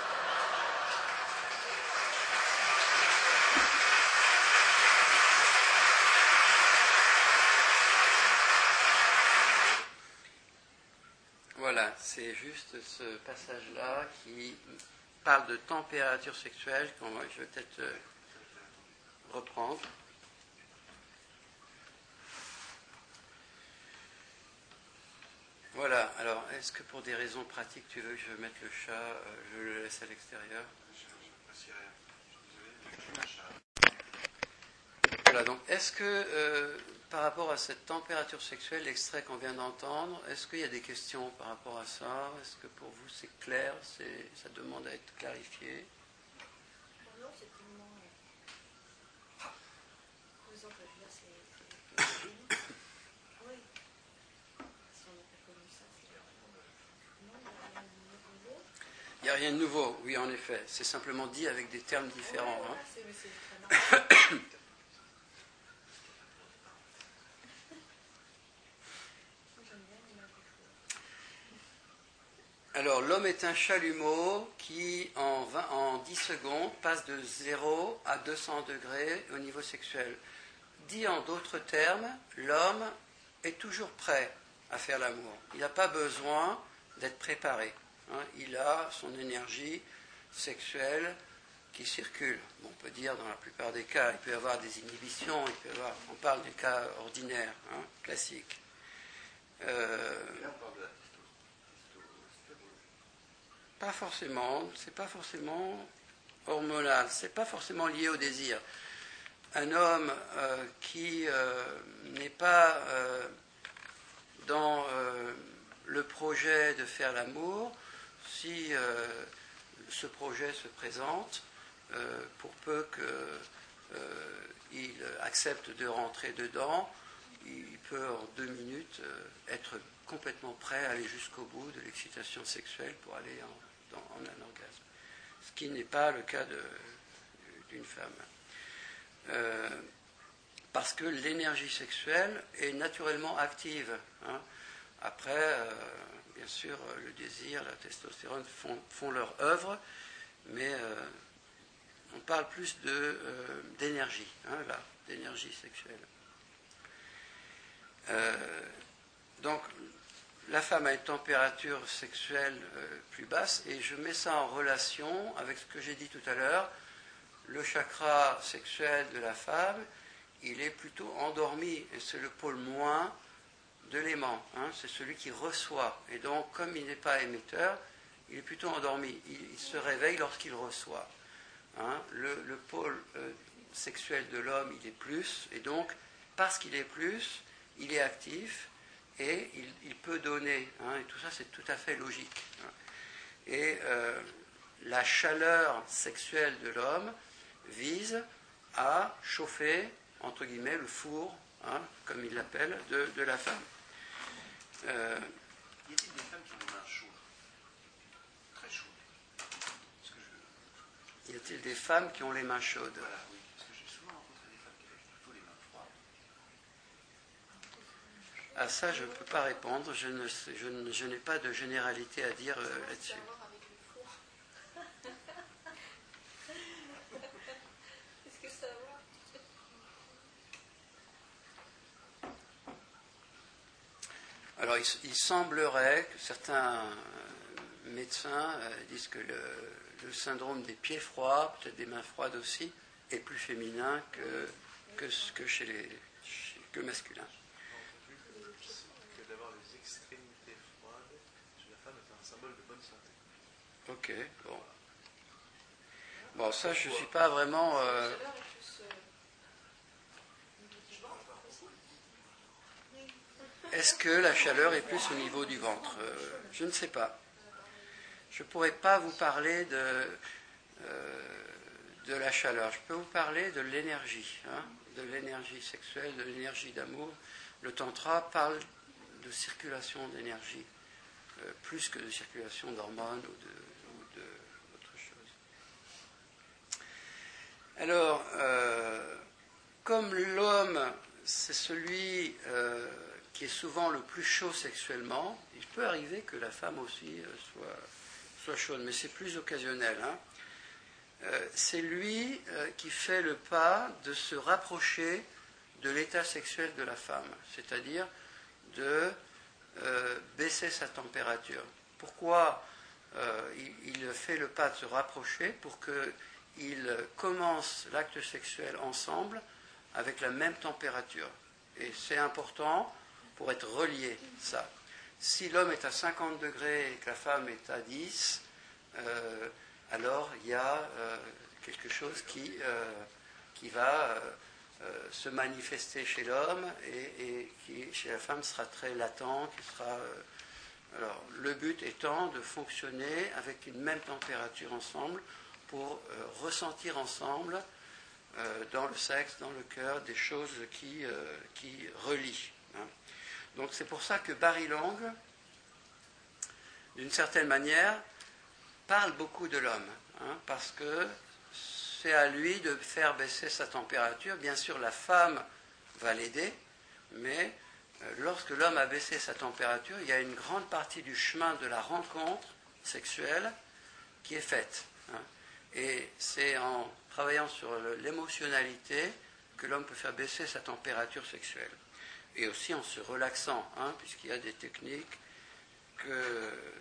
Voilà, c'est juste ce passage-là qui parle de température sexuelle, qu'on va- je vais peut-être euh, reprendre. Voilà, alors est-ce que pour des raisons pratiques, tu veux que je mette le chat, euh, je le laisse à l'extérieur? Voilà, donc est-ce que euh, par rapport à cette température sexuelle, l'extrait qu'on vient d'entendre, est-ce qu'il y a des questions par rapport à ça? Est-ce que pour vous c'est clair, c'est, ça demande à être clarifié? Non, c'est tellement. Par exemple, je veux dire, c'est. c'est- Oui. Si on appelle comme ça, c'est. Non, il n'y a rien de nouveau. Il n'y a rien de nouveau, oui en effet, c'est simplement dit avec des termes différents. Ouais, hein. voilà, c'est, mais c'est très normal. J'aime bien l'image du four. Alors, l'homme est un chalumeau qui, en, vingt, en dix secondes, passe de zéro à deux cents degrés au niveau sexuel. Dit en d'autres termes, l'homme est toujours prêt à faire l'amour. Il n'a pas besoin d'être préparé. hein, il a son énergie sexuelle qui circule. Bon, on peut dire dans la plupart des cas, il peut y avoir des inhibitions, il peut y avoir, on parle des cas ordinaires, hein, classiques. Euh, pas forcément, c'est pas forcément hormonal, c'est pas forcément lié au désir. Un homme euh, qui euh, n'est pas euh, dans euh, le projet de faire l'amour, si euh, ce projet se présente, euh, pour peu qu'il euh, accepte de rentrer dedans, il peut en deux minutes euh, être complètement prêt à aller jusqu'au bout de l'excitation sexuelle pour aller en, dans, en un orgasme. Ce qui n'est pas le cas de, d'une femme. Euh, parce que l'énergie sexuelle est naturellement active. Hein. Après, euh, bien sûr, le désir, la testostérone font, font leur œuvre, mais euh, on parle plus de, euh, d'énergie, hein, là, d'énergie sexuelle. Euh, donc, la femme a une température sexuelle euh, plus basse, et je mets ça en relation avec ce que j'ai dit tout à l'heure. Le chakra sexuel de la femme, il est plutôt endormi, et c'est le pôle moins de l'aimant, hein, c'est celui qui reçoit. Et donc, comme il n'est pas émetteur, il est plutôt endormi. Il, il se réveille lorsqu'il reçoit. Hein. Le, le pôle euh, sexuel de l'homme, il est plus, et donc, parce qu'il est plus, il est actif, et il, il peut donner. Hein, et tout ça, c'est tout à fait logique. Hein. Et euh, la chaleur sexuelle de l'homme vise à chauffer, entre guillemets, le four, hein, comme il l'appelle, de, de la femme. Euh, y a-t-il des femmes qui ont les mains chaudes, très chaudes? Je... Y a-t-il des femmes qui ont les mains chaudes? Voilà, oui, parce que j'ai souvent rencontré des femmes qui avaient plutôt les mains froides. À ça, je ne peux pas répondre. Je, ne sais, je, ne, je n'ai pas de généralité à dire euh, là-dessus. Alors, il, il semblerait que certains médecins euh, disent que le, le syndrome des pieds froids, peut-être des mains froides aussi, est plus féminin que, que, que chez les chez, que masculin. Que d'avoir les extrémités froides chez la femme est un symbole de bonne santé. Ok, bon. Bon, ça, je ne suis pas vraiment... Euh, Est-ce que la chaleur est plus au niveau du ventre? euh, Je ne sais pas. Je ne pourrais pas vous parler de, euh, de la chaleur. Je peux vous parler de l'énergie, hein, de l'énergie sexuelle, de l'énergie d'amour. Le tantra parle de circulation d'énergie, euh, plus que de circulation d'hormones ou de, ou de autre chose. Alors, euh, comme l'homme, c'est celui... Euh, qui est souvent le plus chaud sexuellement, il peut arriver que la femme aussi euh, soit, soit chaude, mais c'est plus occasionnel. Hein. Euh, c'est lui euh, qui fait le pas de se rapprocher de l'état sexuel de la femme, c'est-à-dire de euh, baisser sa température. Pourquoi euh, il, il fait le pas de se rapprocher? Pour qu'ils commencent l'acte sexuel ensemble avec la même température. Et c'est important pour être relié, ça. Si l'homme est à cinquante degrés et que la femme est à dix, euh, alors il y a euh, quelque chose qui, euh, qui va euh, euh, se manifester chez l'homme et, et qui, chez la femme, sera très latent. Qui sera, euh, alors, le but étant de fonctionner avec une même température ensemble pour euh, ressentir ensemble, euh, dans le sexe, dans le cœur, des choses qui, euh, qui relient. Hein. Donc c'est pour ça que Barry Long, d'une certaine manière, parle beaucoup de l'homme, hein, parce que c'est à lui de faire baisser sa température. Bien sûr, la femme va l'aider, mais euh, lorsque l'homme a baissé sa température, il y a une grande partie du chemin de la rencontre sexuelle qui est faite. Hein. Et c'est en travaillant sur l'émotionnalité que l'homme peut faire baisser sa température sexuelle. Et aussi en se relaxant, hein, puisqu'il y a des techniques que,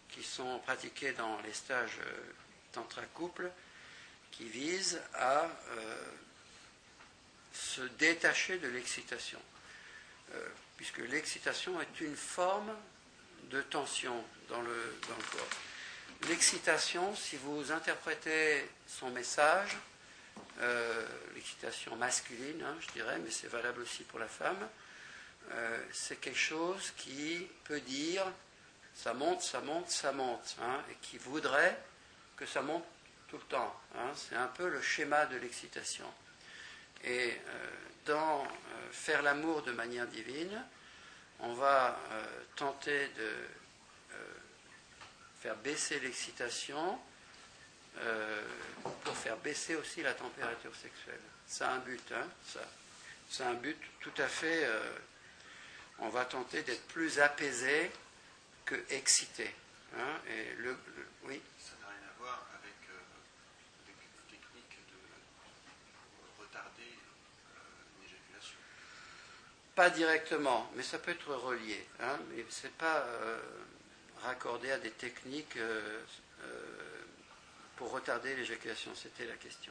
qui sont pratiquées dans les stages euh, tantra couple, qui visent à euh, se détacher de l'excitation, euh, puisque l'excitation est une forme de tension dans le, dans le corps. L'excitation, si vous interprétez son message, euh, l'excitation masculine, hein, je dirais, mais c'est valable aussi pour la femme, euh, c'est quelque chose qui peut dire ça monte, ça monte, ça monte, hein, et qui voudrait que ça monte tout le temps. Hein, c'est un peu le schéma de l'excitation. Et euh, dans euh, faire l'amour de manière divine, on va euh, tenter de euh, faire baisser l'excitation euh, pour faire baisser aussi la température sexuelle. Ça a un but, hein, ça. C'est un but tout à fait... Euh, on va tenter d'être plus apaisé que excité. Hein, et le, le, oui. Ça n'a rien à voir avec, euh, avec une technique de retarder euh, l'éjaculation. Pas directement, mais ça peut être relié. Hein, mais ce n'est pas euh, raccordé à des techniques euh, euh, pour retarder l'éjaculation. C'était la question.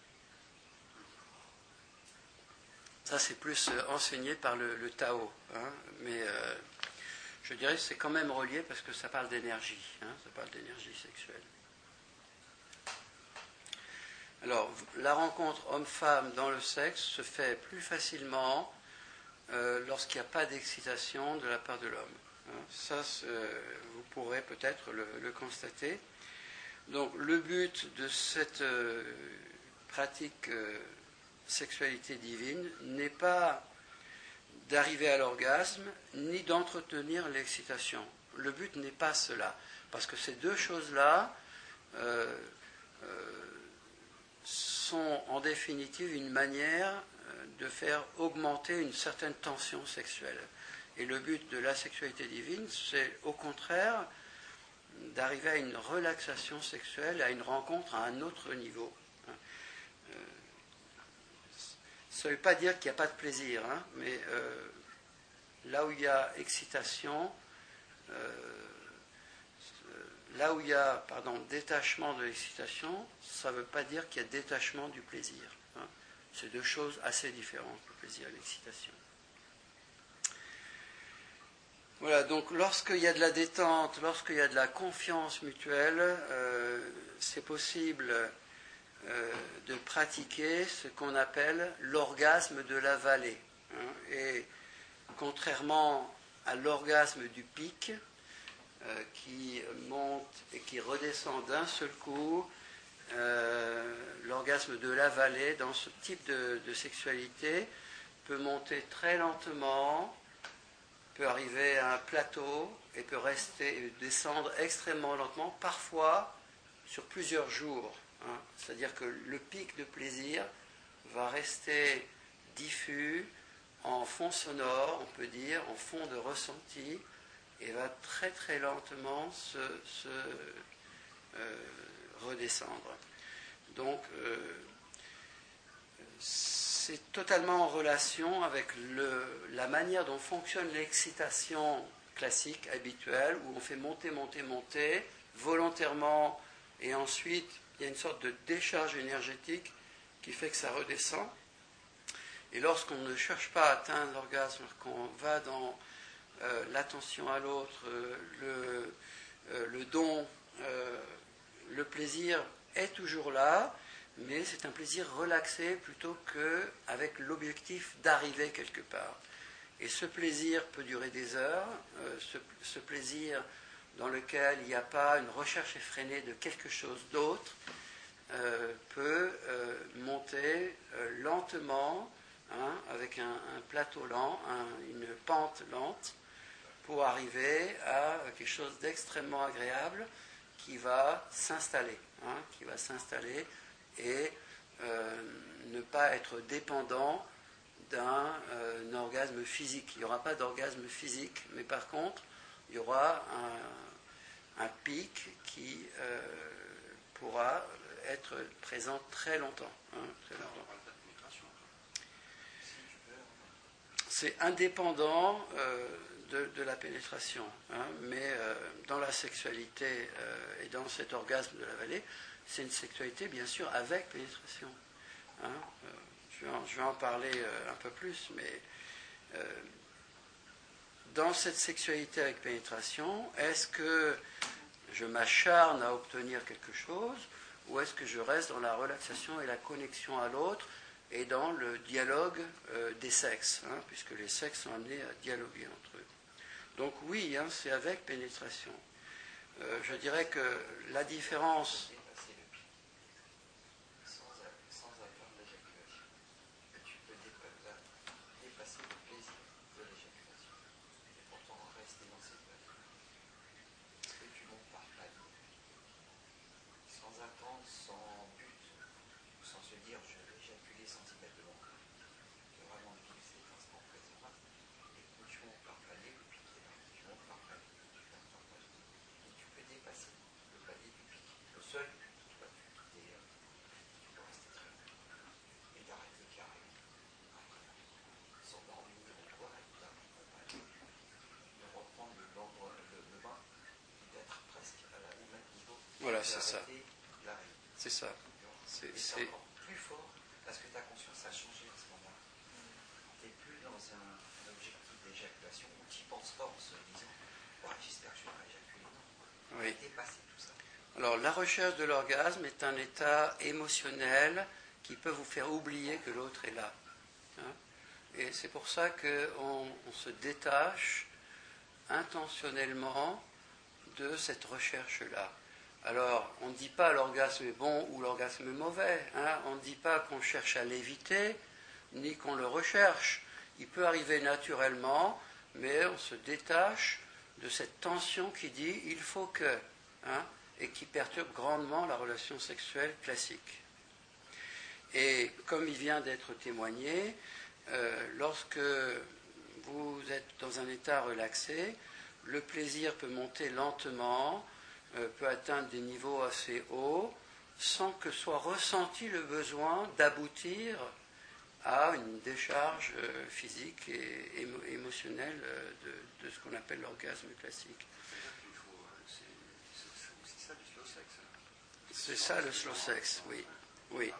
Ça, c'est plus euh, enseigné par le, le Tao. Hein, mais euh, je dirais que c'est quand même relié parce que ça parle d'énergie. Hein, ça parle d'énergie sexuelle. Alors, la rencontre homme-femme dans le sexe se fait plus facilement euh, lorsqu'il n'y a pas d'excitation de la part de l'homme. Hein, ça, euh, vous pourrez peut-être le, le constater. Donc, le but de cette euh, pratique euh, sexualité divine n'est pas d'arriver à l'orgasme, ni d'entretenir l'excitation. Le but n'est pas cela, parce que ces deux choses-là euh, euh, sont en définitive une manière de faire augmenter une certaine tension sexuelle. Et le but de la sexualité divine, c'est au contraire d'arriver à une relaxation sexuelle, à une rencontre à un autre niveau. Ça ne veut pas dire qu'il n'y a pas de plaisir, hein, mais euh, là où il y a excitation, euh, là où il y a pardon, détachement de l'excitation, ça ne veut pas dire qu'il y a détachement du plaisir. Hein. C'est deux choses assez différentes, le plaisir et l'excitation. Voilà, donc lorsqu'il y a de la détente, lorsqu'il y a de la confiance mutuelle, euh, c'est possible euh, de pratiquer ce qu'on appelle l'orgasme de la vallée. Hein, et contrairement à l'orgasme du pic, euh, qui monte et qui redescend d'un seul coup, euh, l'orgasme de la vallée, dans ce type de, de sexualité, peut monter très lentement, peut arriver à un plateau et peut rester, descendre extrêmement lentement, parfois sur plusieurs jours. Hein. C'est-à-dire que le pic de plaisir va rester diffus en fond sonore, on peut dire, en fond de ressenti, et va très très lentement se, se euh, redescendre. Donc, euh, c'est totalement en relation avec le, la manière dont fonctionne l'excitation classique, habituelle, où on fait monter, monter, monter, volontairement, et ensuite il y a une sorte de décharge énergétique qui fait que ça redescend. Et lorsqu'on ne cherche pas à atteindre l'orgasme, qu'on va dans euh, l'attention à l'autre, euh, le, euh, le don, euh, le plaisir est toujours là, mais c'est un plaisir relaxé plutôt qu'avec l'objectif d'arriver quelque part. Et ce plaisir peut durer des heures, euh, ce, ce plaisir dans lequel il n'y a pas une recherche effrénée de quelque chose d'autre, euh, peut euh, monter euh, lentement, hein, avec un, un plateau lent, un, une pente lente, pour arriver à quelque chose d'extrêmement agréable qui va s'installer, hein, qui va s'installer et euh, ne pas être dépendant d'un euh, orgasme physique. Il n'y aura pas d'orgasme physique, mais par contre, il y aura un, un pic qui euh, pourra être présent très longtemps. Hein, très longtemps. c'est indépendant euh, de, de la pénétration, hein, mais euh, dans la sexualité euh, et dans cet orgasme de la vallée, c'est une sexualité bien sûr avec pénétration. Hein. Euh, je, vais en, je vais en parler euh, un peu plus, mais euh, dans cette sexualité avec pénétration, est-ce que je m'acharne à obtenir quelque chose ou est-ce que je reste dans la relaxation et la connexion à l'autre et dans le dialogue euh, des sexes, hein, puisque les sexes sont amenés à dialoguer entre eux. Donc oui, hein, c'est avec pénétration. Euh, je dirais que la différence... Voilà, c'est ça. C'est ça. C'est, c'est encore plus fort parce que ta conscience a changé à ce moment-là. Tu n'es plus dans un, un objectif d'éjaculation où tu y penses pas en se disant ouais, j'espère que je vais éjaculer. Non. Oui. Dépasser tout ça. Alors, la recherche de l'orgasme est un état émotionnel qui peut vous faire oublier que l'autre est là. Hein. Et c'est pour ça qu'on on se détache intentionnellement de cette recherche-là. Alors, on ne dit pas l'orgasme est bon ou l'orgasme est mauvais. Hein. On ne dit pas qu'on cherche à l'éviter, ni qu'on le recherche. Il peut arriver naturellement, mais on se détache de cette tension qui dit « il faut que hein, », et qui perturbe grandement la relation sexuelle classique. Et comme il vient d'être témoigné, euh, lorsque vous êtes dans un état relaxé, le plaisir peut monter lentement, euh, peut atteindre des niveaux assez hauts, sans que soit ressenti le besoin d'aboutir à une décharge euh, physique et émo- émotionnelle euh, de, de ce qu'on appelle l'orgasme classique. C'est ça le slow sex, oui. Oui.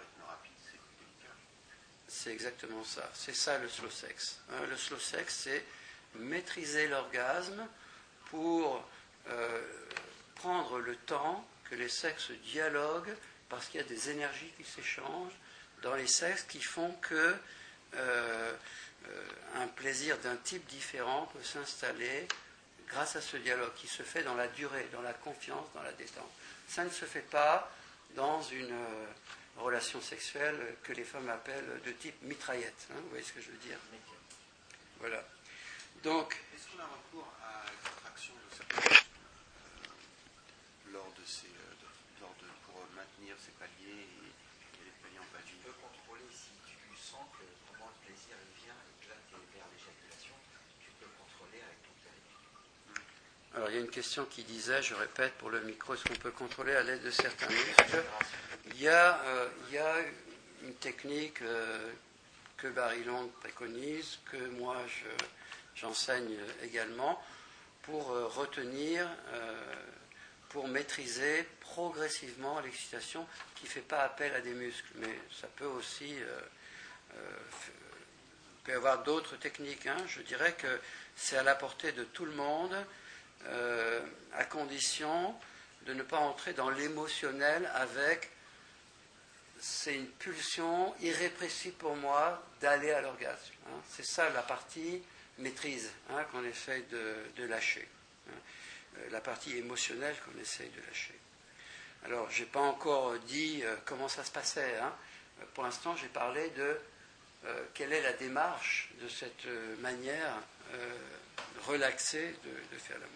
C'est exactement ça. C'est ça le slow sex. Hein, le slow sex, c'est maîtriser l'orgasme pour euh, prendre le temps que les sexes dialoguent, parce qu'il y a des énergies qui s'échangent dans les sexes qui font que euh, euh, un plaisir d'un type différent peut s'installer grâce à ce dialogue qui se fait dans la durée, dans la confiance, dans la détente. Ça ne se fait pas dans une euh, relation sexuelle que les femmes appellent de type mitraillette. Hein, vous voyez ce que je veux dire? Voilà. Donc, est-ce qu'on a recours à l'extraction de certains euh, lors de ces, euh, de, lors de, pour maintenir ces paliers et, et les paliers en palier? Tu peux contrôler si tu sens que comment le plaisir il vient et que là tu es vers l'éjaculation, tu peux contrôler avec ton périple. Alors, il y a une question qui disait, je répète pour le micro, est-ce qu'on peut contrôler à l'aide de certains muscles? Il y a, euh, il y a une technique euh, que Barry Long préconise, que moi je, j'enseigne également, pour euh, retenir, euh, pour maîtriser progressivement l'excitation qui ne fait pas appel à des muscles. Mais ça peut aussi... Euh, euh, il peut y avoir d'autres techniques. Hein. Je dirais que c'est à la portée de tout le monde, Euh, à condition de ne pas entrer dans l'émotionnel avec c'est une pulsion irrépressible pour moi d'aller à l'orgasme. Hein. C'est ça la partie maîtrise hein, qu'on essaye de, de lâcher. Hein. Euh, la partie émotionnelle qu'on essaye de lâcher. Alors, je n'ai pas encore dit euh, comment ça se passait. Hein. Pour l'instant, j'ai parlé de euh, quelle est la démarche de cette euh, manière euh, relaxée de, de faire l'amour.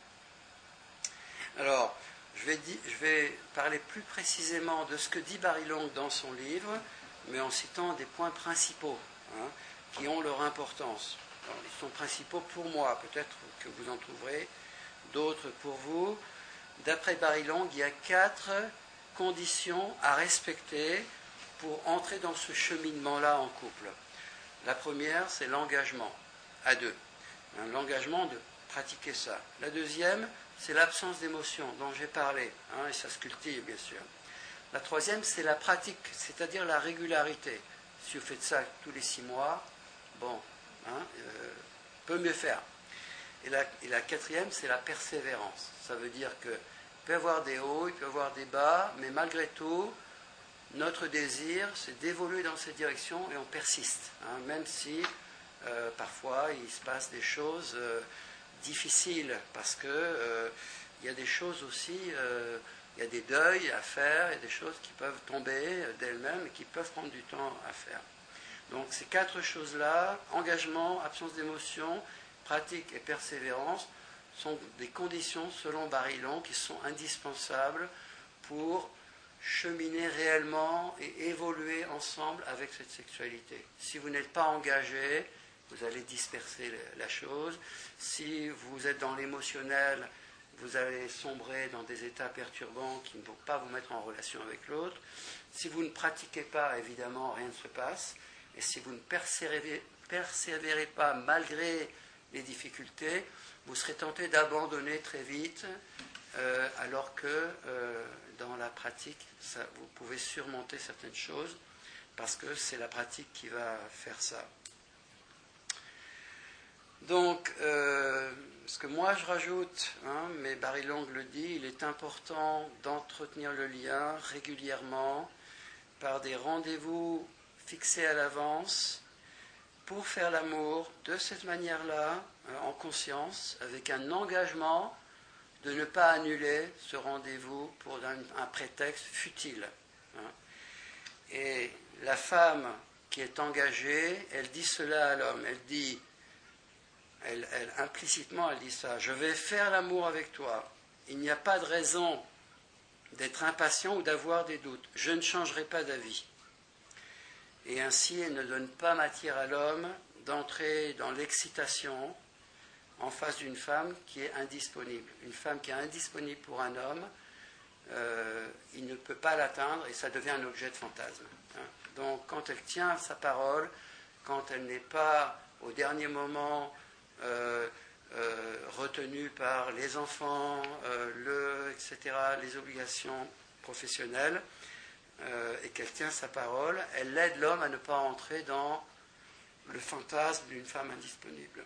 Alors, je vais, di- je vais parler plus précisément de ce que dit Barry Long dans son livre, mais en citant des points principaux hein, qui ont leur importance. Alors, ils sont principaux pour moi, peut-être que vous en trouverez d'autres pour vous. D'après Barry Long, il y a quatre conditions à respecter pour entrer dans ce cheminement-là en couple. La première, c'est l'engagement. à deux. Hein, l'engagement de pratiquer ça. La deuxième, c'est l'absence d'émotion dont j'ai parlé, hein, et ça se cultive bien sûr. La troisième, c'est la pratique, c'est-à-dire la régularité. Si vous faites ça tous les six mois, bon, hein, euh, peut mieux faire. Et la, et la quatrième, c'est la persévérance. Ça veut dire qu'il peut y avoir des hauts, il peut y avoir des bas, mais malgré tout, notre désir, c'est d'évoluer dans cette direction et on persiste. Hein, même si euh, parfois il se passe des choses euh, difficiles, parce que euh, il y a des choses aussi, euh, il y a des deuils à faire, il y a des choses qui peuvent tomber d'elles-mêmes et qui peuvent prendre du temps à faire. Donc ces quatre choses-là, engagement, absence d'émotion, pratique et persévérance, sont des conditions, selon Barillon, qui sont indispensables pour cheminer réellement et évoluer ensemble avec cette sexualité. Si vous n'êtes pas engagé, vous allez disperser la chose. Si vous êtes dans l'émotionnel, vous allez sombrer dans des états perturbants qui ne vont pas vous mettre en relation avec l'autre. Si vous ne pratiquez pas, évidemment, rien ne se passe. Et si vous ne persévérez, persévérez pas malgré les difficultés, vous serez tenté d'abandonner très vite, euh, alors que euh, dans la pratique, ça, vous pouvez surmonter certaines choses, parce que c'est la pratique qui va faire ça. Donc, euh, ce que moi je rajoute, hein, mais Barry Long le dit, il est important d'entretenir le lien régulièrement par des rendez-vous fixés à l'avance pour faire l'amour de cette manière-là, euh, en conscience, avec un engagement de ne pas annuler ce rendez-vous pour un, un prétexte futile. Hein. Et la femme qui est engagée, elle dit cela à l'homme, elle dit, elle, elle, implicitement elle dit ça, je vais faire l'amour avec toi, il n'y a pas de raison d'être impatient ou d'avoir des doutes, je ne changerai pas d'avis. Et ainsi, elle ne donne pas matière à l'homme d'entrer dans l'excitation en face d'une femme qui est indisponible. Une femme qui est indisponible pour un homme, euh, il ne peut pas l'atteindre et ça devient un objet de fantasme. Hein. Donc, quand elle tient sa parole, quand elle n'est pas au dernier moment euh, euh, retenue par les enfants, euh, le, et cetera, les obligations professionnelles, Euh, et qu'elle tient sa parole, elle aide l'homme à ne pas entrer dans le fantasme d'une femme indisponible.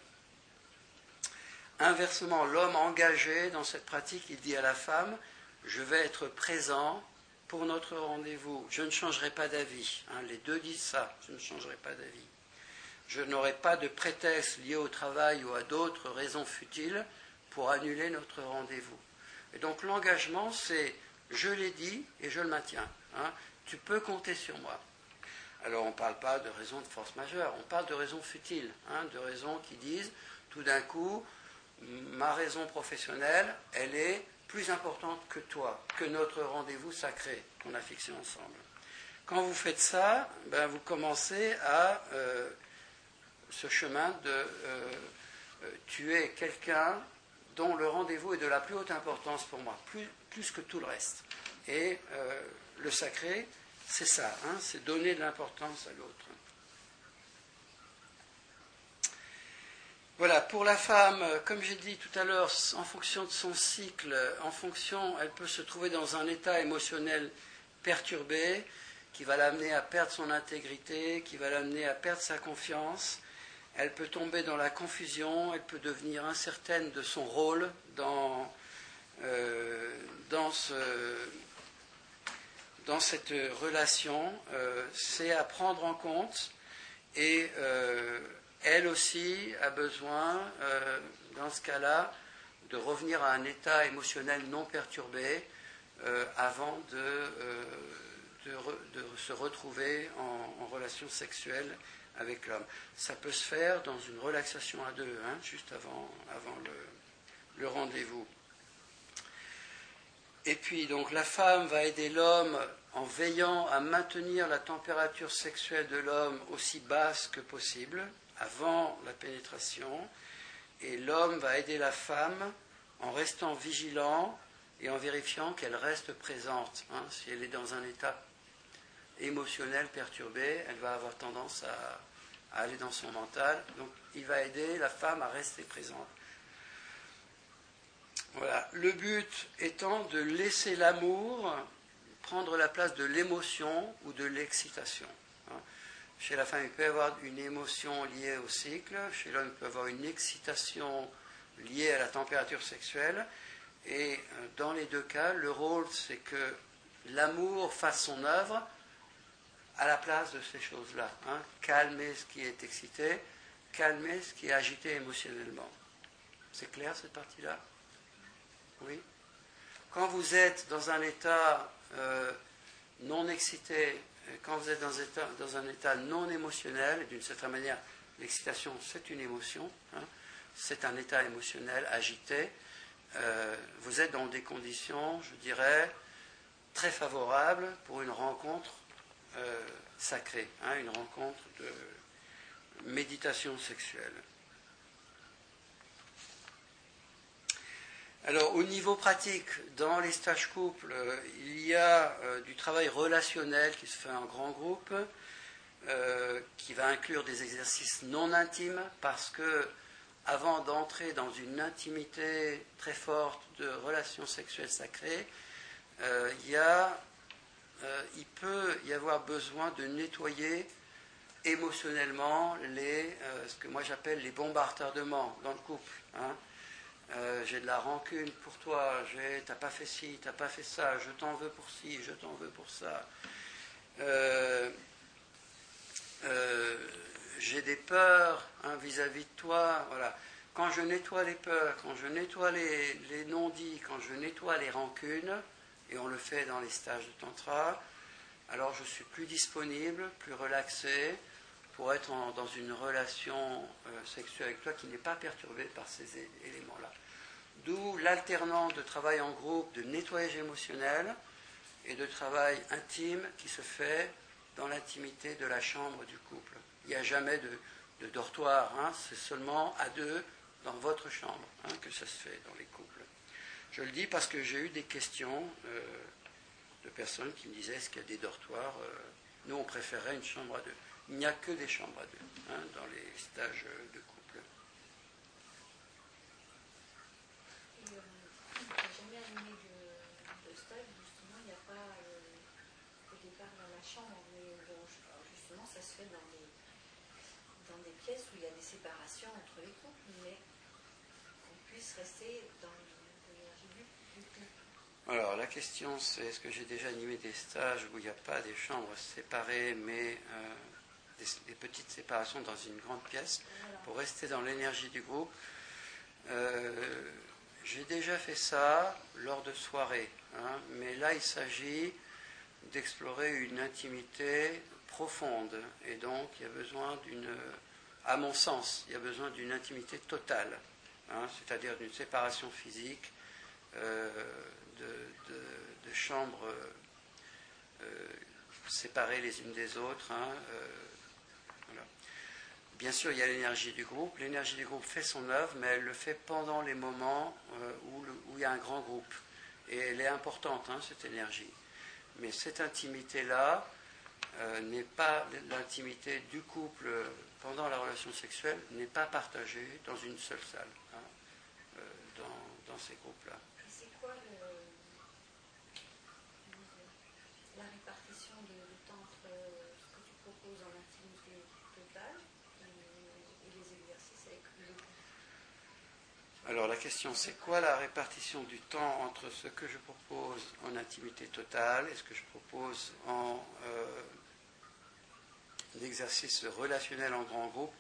Inversement, l'homme engagé dans cette pratique, il dit à la femme, je vais être présent pour notre rendez-vous, je ne changerai pas d'avis. Hein, les deux disent ça, je ne changerai pas d'avis. Je n'aurai pas de prétexte lié au travail ou à d'autres raisons futiles pour annuler notre rendez-vous. Et donc l'engagement, c'est je l'ai dit et je le maintiens. Hein, tu peux compter sur moi. Alors on ne parle pas de raisons de force majeure, on parle de raisons futiles, hein, de raisons qui disent tout d'un coup, ma raison professionnelle, elle est plus importante que toi, que notre rendez-vous sacré qu'on a fixé ensemble. Quand vous faites ça, ben vous commencez à euh, ce chemin de euh, euh, tuer quelqu'un dont le rendez-vous est de la plus haute importance pour moi, plus, plus que tout le reste. Et euh, le sacré, c'est ça, hein, c'est donner de l'importance à l'autre. Voilà, pour la femme, comme j'ai dit tout à l'heure, en fonction de son cycle, en fonction, elle peut se trouver dans un état émotionnel perturbé, qui va l'amener à perdre son intégrité, qui va l'amener à perdre sa confiance. Elle peut tomber dans la confusion, elle peut devenir incertaine de son rôle dans, euh, dans ce... dans cette relation, euh, c'est à prendre en compte et euh, elle aussi a besoin, euh, dans ce cas-là, de revenir à un état émotionnel non perturbé euh, avant de, euh, de, re, de se retrouver en, en relation sexuelle avec l'homme. Ça peut se faire dans une relaxation à deux, hein, juste avant, avant le, le rendez-vous. Et puis, donc, la femme va aider l'homme en veillant à maintenir la température sexuelle de l'homme aussi basse que possible, avant la pénétration. Et l'homme va aider la femme en restant vigilant et en vérifiant qu'elle reste présente. Hein. Si elle est dans un état émotionnel perturbé, elle va avoir tendance à, à aller dans son mental. Donc il va aider la femme à rester présente. Voilà. Le but étant de laisser l'amour prendre la place de l'émotion ou de l'excitation. Chez la femme, il peut y avoir une émotion liée au cycle. Chez l'homme, il peut y avoir une excitation liée à la température sexuelle. Et dans les deux cas, le rôle, c'est que l'amour fasse son œuvre à la place de ces choses-là. Hein. Calmer ce qui est excité, calmer ce qui est agité émotionnellement. C'est clair, cette partie-là? Oui. Quand vous êtes dans un état euh, non excité, quand vous êtes dans un état, dans un état non émotionnel, d'une certaine manière, l'excitation, c'est une émotion, hein, c'est un état émotionnel agité, euh, vous êtes dans des conditions, je dirais, très favorables pour une rencontre euh, sacrée, hein, une rencontre de méditation sexuelle. Alors, au niveau pratique, dans les stages couples, euh, il y a euh, du travail relationnel qui se fait en grand groupe, euh, qui va inclure des exercices non intimes, parce que avant d'entrer dans une intimité très forte de relations sexuelles sacrées, euh, il, y a, euh, il peut y avoir besoin de nettoyer émotionnellement les, euh, ce que moi j'appelle les bombardements dans le couple. Hein. Euh, j'ai de la rancune pour toi, j'ai, t'as pas fait ci, t'as pas fait ça, je t'en veux pour ci, je t'en veux pour ça. Euh, euh, j'ai des peurs hein, vis-à-vis de toi. Voilà. Quand je nettoie les peurs, quand je nettoie les, les non-dits, quand je nettoie les rancunes, et on le fait dans les stages de tantra, alors je suis plus disponible, plus relaxé, pour être en, dans une relation euh, sexuelle avec toi qui n'est pas perturbée par ces é- éléments-là. D'où l'alternance de travail en groupe, de nettoyage émotionnel et de travail intime qui se fait dans l'intimité de la chambre du couple. Il n'y a jamais de, de dortoir, hein, c'est seulement à deux dans votre chambre hein, que ça se fait dans les couples. Je le dis parce que j'ai eu des questions euh, de personnes qui me disaient est-ce qu'il y a des dortoirs euh, Nous, on préférait une chambre à deux. Il n'y a que des chambres à deux hein, dans les stages de couple. Et, euh, j'ai jamais animé de, de stage, justement, il n'y a pas euh, au départ dans la chambre, mais bon, justement, ça se fait dans des, dans des pièces où il y a des séparations entre les couples, mais qu'on puisse rester dans l'énergie du, du couple. Alors, la question, c'est est-ce que j'ai déjà animé des stages où il n'y a pas des chambres séparées, mais euh, des, des petites séparations dans une grande pièce, Voilà. pour rester dans l'énergie du groupe. Euh, j'ai déjà fait ça lors de soirées, hein, mais là, il s'agit d'explorer une intimité profonde, et donc il y a besoin d'une, à mon sens, il y a besoin d'une intimité totale, hein, c'est-à-dire d'une séparation physique, euh, de, de, de chambres euh, séparées les unes des autres. Hein, euh, voilà. Bien sûr, il y a l'énergie du groupe. L'énergie du groupe fait son œuvre, mais elle le fait pendant les moments euh, où, le, où il y a un grand groupe. Et elle est importante, hein, cette énergie. Mais cette intimité-là euh, n'est pas l'intimité du couple pendant la relation sexuelle, n'est pas partagée dans une seule salle, hein, euh, dans, dans ces groupes-là. Et c'est quoi le, la répartition de, de temps entre ce que tu proposes en intimité totale et, et les exercices avec le couple? Alors la question, c'est quoi la répartition du temps entre ce que je propose en intimité totale et ce que je propose en euh, exercice relationnel en grand groupe?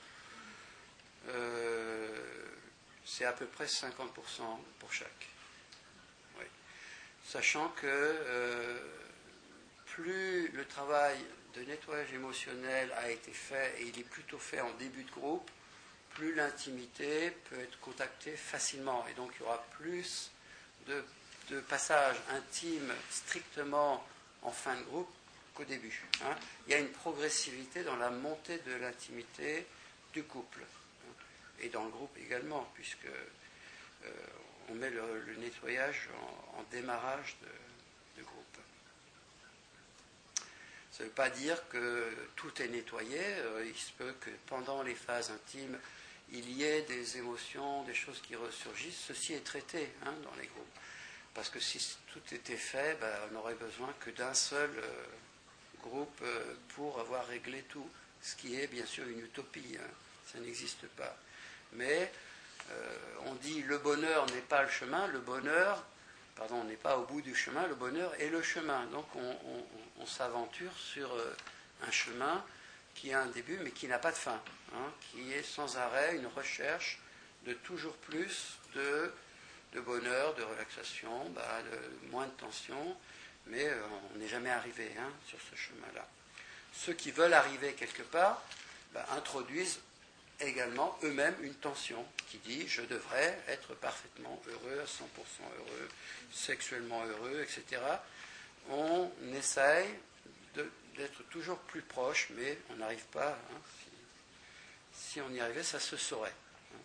euh, C'est à peu près cinquante pour cent pour chaque. Oui. Sachant que euh, plus le travail de nettoyage émotionnel a été fait, et il est plutôt fait en début de groupe, plus l'intimité peut être contactée facilement. Et donc il y aura plus de, de passages intimes strictement en fin de groupe qu'au début. Hein. Il y a une progressivité dans la montée de l'intimité du couple. Hein. Et dans le groupe également, puisque euh, on met le, le nettoyage en, en démarrage de, de groupe. Ça ne veut pas dire que tout est nettoyé. Euh, il se peut que pendant les phases intimes, il y ait des émotions, des choses qui ressurgissent. Ceci est traité hein, dans les groupes. Parce que si tout était fait, ben, on n'aurait besoin que d'un seul euh, groupe euh, pour avoir réglé tout. Ce qui est bien sûr une utopie. Hein. Ça n'existe pas. Mais euh, on dit le bonheur n'est pas le chemin. Le bonheur, pardon, on n'est pas au bout du chemin. Le bonheur est le chemin. Donc on, on, on s'aventure sur euh, un chemin qui a un début mais qui n'a pas de fin. Hein, qui est sans arrêt une recherche de toujours plus de, de bonheur, de relaxation, bah, de moins de tension, mais euh, on n'est jamais arrivé hein, sur ce chemin-là. Ceux qui veulent arriver quelque part bah, introduisent également eux-mêmes une tension qui dit je devrais être parfaitement heureux, à cent pour cent heureux, sexuellement heureux, et cetera. On essaye de, d'être toujours plus proche, mais on n'arrive pas. Hein, si, si on y arrivait, ça se saurait.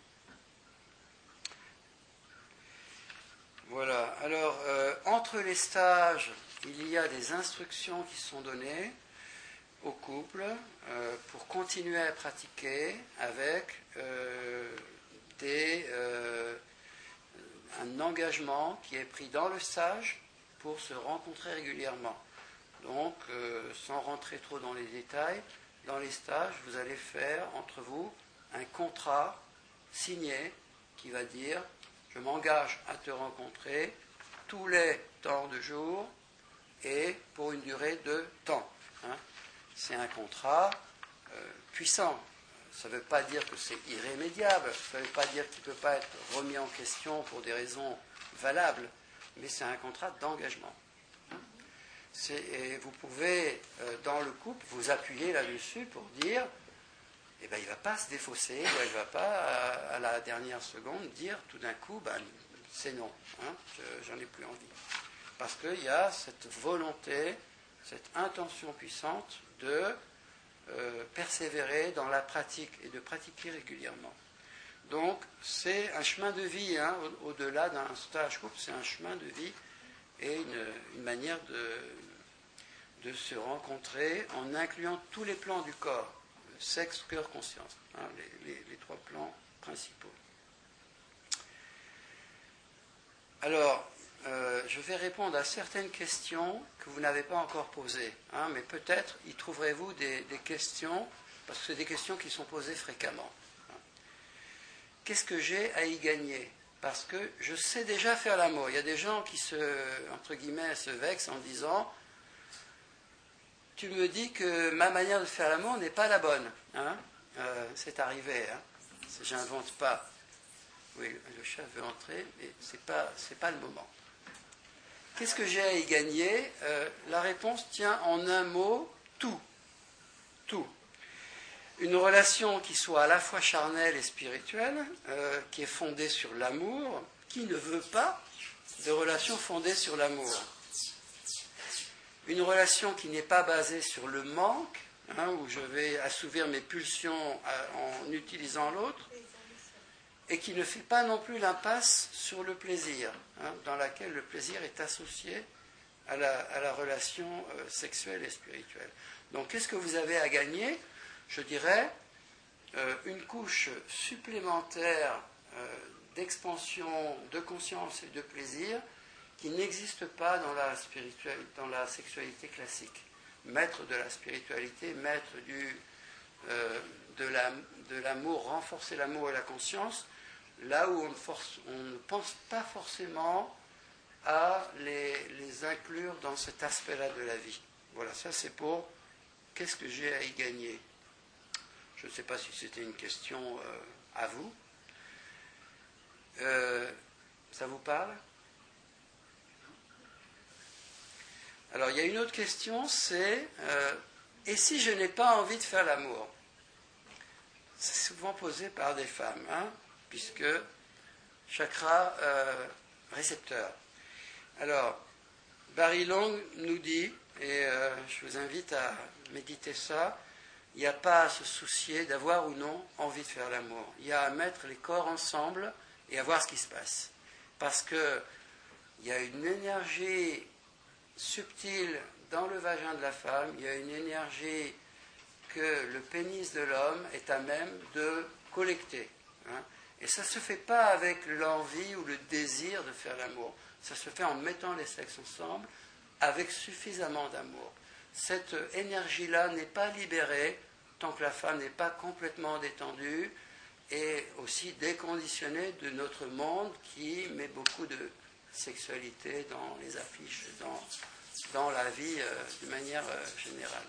Voilà. Alors, euh, entre les stages, il y a des instructions qui sont données au couple euh, pour continuer à pratiquer avec euh, des, euh, un engagement qui est pris dans le stage pour se rencontrer régulièrement. Donc, euh, sans rentrer trop dans les détails, dans les stages, vous allez faire entre vous un contrat signé qui va dire « Je m'engage à te rencontrer tous les temps de jour et pour une durée de temps. Hein » C'est un contrat euh, puissant. Ça ne veut pas dire que c'est irrémédiable, ça ne veut pas dire qu'il ne peut pas être remis en question pour des raisons valables, mais c'est un contrat d'engagement. C'est, et vous pouvez, euh, dans le couple, vous appuyer là-dessus pour dire eh ben, il ne va pas se défausser, ou il ne va pas, à, à la dernière seconde, dire tout d'un coup ben, c'est non, hein, je, j'en ai plus envie. Parce qu'il y a cette volonté, cette intention puissante de euh, persévérer dans la pratique et de pratiquer régulièrement. Donc, c'est un chemin de vie, hein, au, au-delà d'un stage couple, c'est un chemin de vie et une, une manière de, de se rencontrer en incluant tous les plans du corps, sexe, cœur, conscience, hein, les, les, les trois plans principaux. Alors, euh, je vais répondre à certaines questions que vous n'avez pas encore posées, hein, mais peut-être y trouverez-vous des, des questions, parce que c'est des questions qui sont posées fréquemment. Qu'est-ce que j'ai à y gagner ? Parce que je sais déjà faire l'amour. Il y a des gens qui se, entre guillemets, se vexent en disant « Tu me dis que ma manière de faire l'amour n'est pas la bonne. Hein » euh, C'est arrivé, hein. J'invente pas. Oui, le chat veut entrer, mais ce n'est pas, c'est pas le moment. Qu'est-ce que j'ai à y gagner ? euh, La réponse tient en un mot, tout. Tout. Une relation qui soit à la fois charnelle et spirituelle, euh, qui est fondée sur l'amour, qui ne veut pas de relation fondée sur l'amour. Une relation qui n'est pas basée sur le manque, hein, où je vais assouvir mes pulsions à, en utilisant l'autre, et qui ne fait pas non plus l'impasse sur le plaisir, hein, dans laquelle le plaisir est associé à la, à la relation euh, sexuelle et spirituelle. Donc, qu'est-ce que vous avez à gagner ? Je dirais euh, une couche supplémentaire euh, d'expansion, de conscience et de plaisir qui n'existe pas dans la, dans la sexualité classique. Maître de la spiritualité, maître du, euh, de, la, de l'amour, renforcer l'amour et la conscience, là où on ne, force, on ne pense pas forcément à les, les inclure dans cet aspect-là de la vie. Voilà, ça c'est pour qu'est-ce que j'ai à y gagner. Je ne sais pas si c'était une question euh, à vous. Euh, ça vous parle ? Alors, il y a une autre question, c'est euh, et si je n'ai pas envie de faire l'amour ? C'est souvent posé par des femmes, hein, puisque chakra euh, récepteur. Alors, Barry Long nous dit, et euh, je vous invite à méditer ça, il n'y a pas à se soucier d'avoir ou non envie de faire l'amour. Il y a à mettre les corps ensemble et à voir ce qui se passe. Parce qu'il y a une énergie subtile dans le vagin de la femme, il y a une énergie que le pénis de l'homme est à même de collecter. Hein. Et ça ne se fait pas avec l'envie ou le désir de faire l'amour. Ça se fait en mettant les sexes ensemble avec suffisamment d'amour. Cette énergie-là n'est pas libérée tant que la femme n'est pas complètement détendue et aussi déconditionnée de notre monde qui met beaucoup de sexualité dans les affiches, dans, dans la vie euh, de manière euh, générale.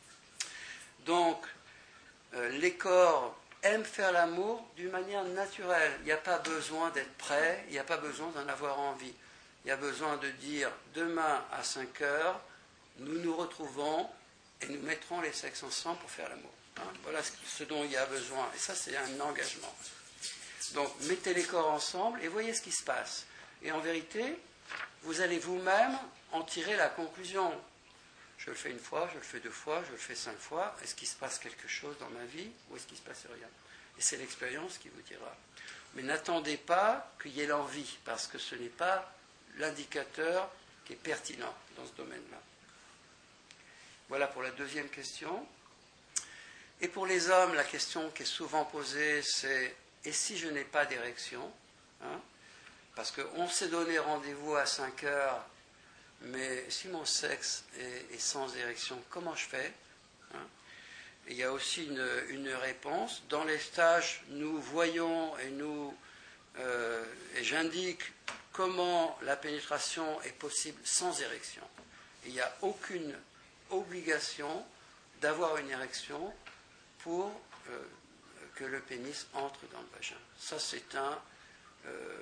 Donc, euh, les corps aiment faire l'amour d'une manière naturelle. Il n'y a pas besoin d'être prêt, il n'y a pas besoin d'en avoir envie. Il y a besoin de dire demain à cinq heures, nous nous retrouvons et nous mettrons les sexes ensemble pour faire l'amour. Hein, voilà ce, ce dont il y a besoin. Et ça, c'est un engagement. Donc, mettez les corps ensemble et voyez ce qui se passe. Et en vérité, vous allez vous-même en tirer la conclusion. Je le fais une fois, je le fais deux fois, je le fais cinq fois. Est-ce qu'il se passe quelque chose dans ma vie ou est-ce qu'il ne se passe rien? Et c'est l'expérience qui vous dira. Mais n'attendez pas qu'il y ait l'envie, parce que ce n'est pas l'indicateur qui est pertinent dans ce domaine-là. Voilà pour la deuxième question. Et pour les hommes, la question qui est souvent posée, c'est « et si je n'ai pas d'érection hein ?» Parce qu'on s'est donné rendez-vous à cinq heures, mais si mon sexe est, est sans érection, comment je fais hein? Il y a aussi une, une réponse. Dans les stages, nous voyons et, nous, euh, et j'indique comment la pénétration est possible sans érection. Il n'y a aucune obligation d'avoir une érection pour euh, que le pénis entre dans le vagin. Ça, c'est un, euh,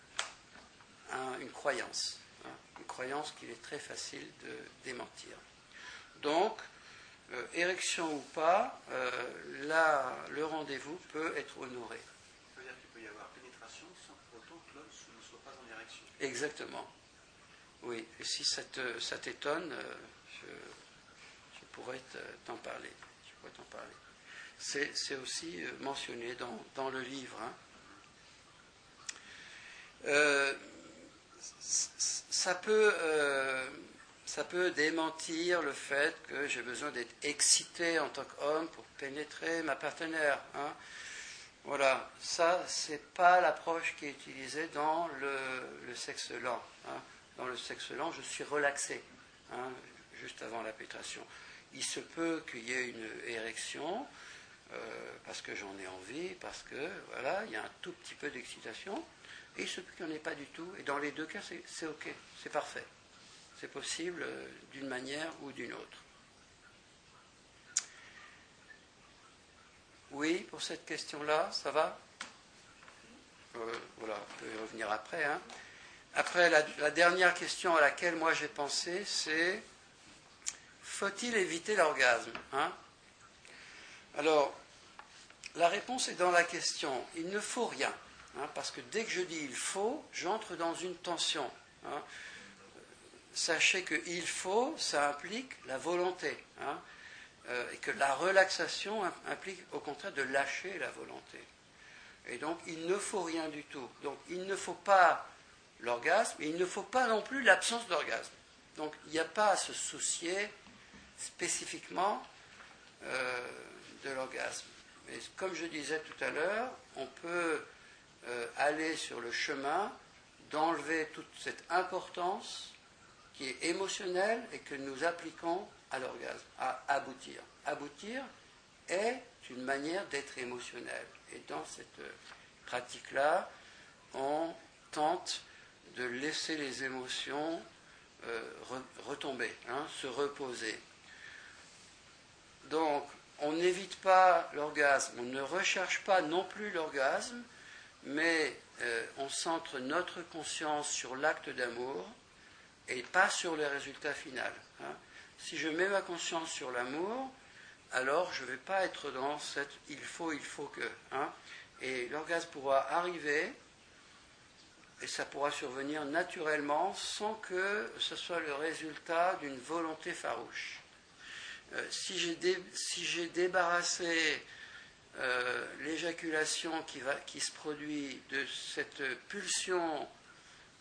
un, une croyance. Hein, une croyance qu'il est très facile de démentir. Donc, euh, érection ou pas, euh, là, le rendez-vous peut être honoré. Ça veut dire qu'il peut y avoir pénétration sans pour autant que l'homme ne soit pas en érection. Exactement. Oui, et si ça, te, ça t'étonne, euh, je, je pourrais t'en parler. Je pourrais t'en parler. C'est, c'est aussi mentionné dans, dans le livre. Hein. Euh, ça, peut, euh, ça peut démentir le fait que j'ai besoin d'être excité en tant qu'homme pour pénétrer ma partenaire. Hein. Voilà, ça, c'est pas l'approche qui est utilisée dans le, le sexe lent. Hein. Dans le sexe lent, je suis relaxé, hein, juste avant la pénétration. Il se peut qu'il y ait une érection, euh, parce que j'en ai envie, parce que, voilà, il y a un tout petit peu d'excitation, et il se peut qu'il n'y en ait pas du tout. Et dans les deux cas, c'est, c'est OK, c'est parfait. C'est possible euh, d'une manière ou d'une autre. Oui, pour cette question-là, ça va euh, Voilà, on peut y revenir après. Hein. Après, la, la dernière question à laquelle moi j'ai pensé, c'est faut-il éviter l'orgasme hein Alors, la réponse est dans la question. Il ne faut rien. Hein, parce que dès que je dis il faut, j'entre dans une tension. Hein. Sachez que il faut, ça implique la volonté. Hein, euh, et que la relaxation implique au contraire de lâcher la volonté. Et donc, il ne faut rien du tout. Donc, il ne faut pas l'orgasme, et il ne faut pas non plus l'absence d'orgasme. Donc, il n'y a pas à se soucier spécifiquement euh, de l'orgasme. Mais comme je disais tout à l'heure, on peut euh, aller sur le chemin d'enlever toute cette importance qui est émotionnelle et que nous appliquons à l'orgasme, à aboutir. Aboutir est une manière d'être émotionnel. Et dans cette pratique-là, on tente de laisser les émotions euh, re- retomber, hein, se reposer. Donc, on n'évite pas l'orgasme, on ne recherche pas non plus l'orgasme, mais euh, on centre notre conscience sur l'acte d'amour et pas sur le résultat final. Hein. Si je mets ma conscience sur l'amour, alors je ne vais pas être dans cette « il faut, il faut que hein ». Et l'orgasme pourra arriver, et ça pourra survenir naturellement, sans que ce soit le résultat d'une volonté farouche. Euh, si, j'ai dé, si j'ai débarrassé euh, l'éjaculation qui, va, qui se produit de cette pulsion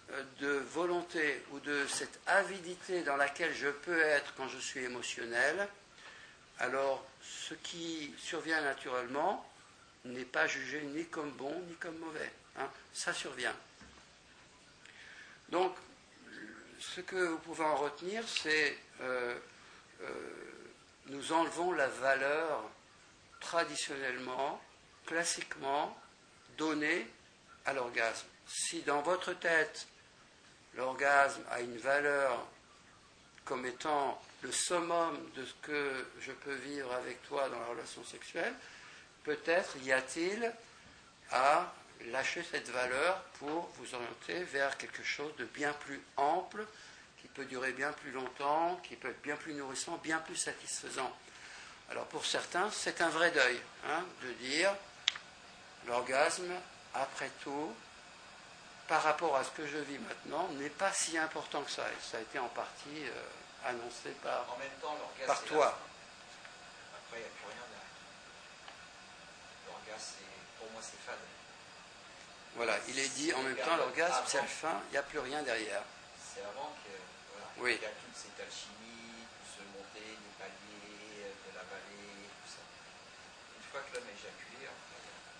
de volonté ou de cette avidité dans laquelle je peux être quand je suis émotionnel, alors ce qui survient naturellement n'est pas jugé ni comme bon ni comme mauvais. Hein. Ça survient. Donc, ce que vous pouvez en retenir, c'est euh, euh, nous enlevons la valeur traditionnellement, classiquement donnée à l'orgasme. Si dans votre tête, l'orgasme a une valeur comme étant le summum de ce que je peux vivre avec toi dans la relation sexuelle, peut-être y a-t-il à lâcher cette valeur pour vous orienter vers quelque chose de bien plus ample, qui peut durer bien plus longtemps, qui peut être bien plus nourrissant, bien plus satisfaisant. Alors pour certains, c'est un vrai deuil, hein, de dire l'orgasme, après tout, par rapport à ce que je vis maintenant, n'est pas si important que ça. Et ça a été en partie euh, annoncé par, en même temps, l'orgasme, par toi. Après, il n'y a plus rien derrière. L'orgasme, pour moi, c'est fade. Voilà, il est dit en même temps, l'orgasme, c'est la fin, il n'y a plus rien derrière. C'est avant que, voilà, oui. Il y a toute cette alchimie, tout ce monter, des paliers, de la vallée, tout ça. Une fois que l'homme est éjaculé, après,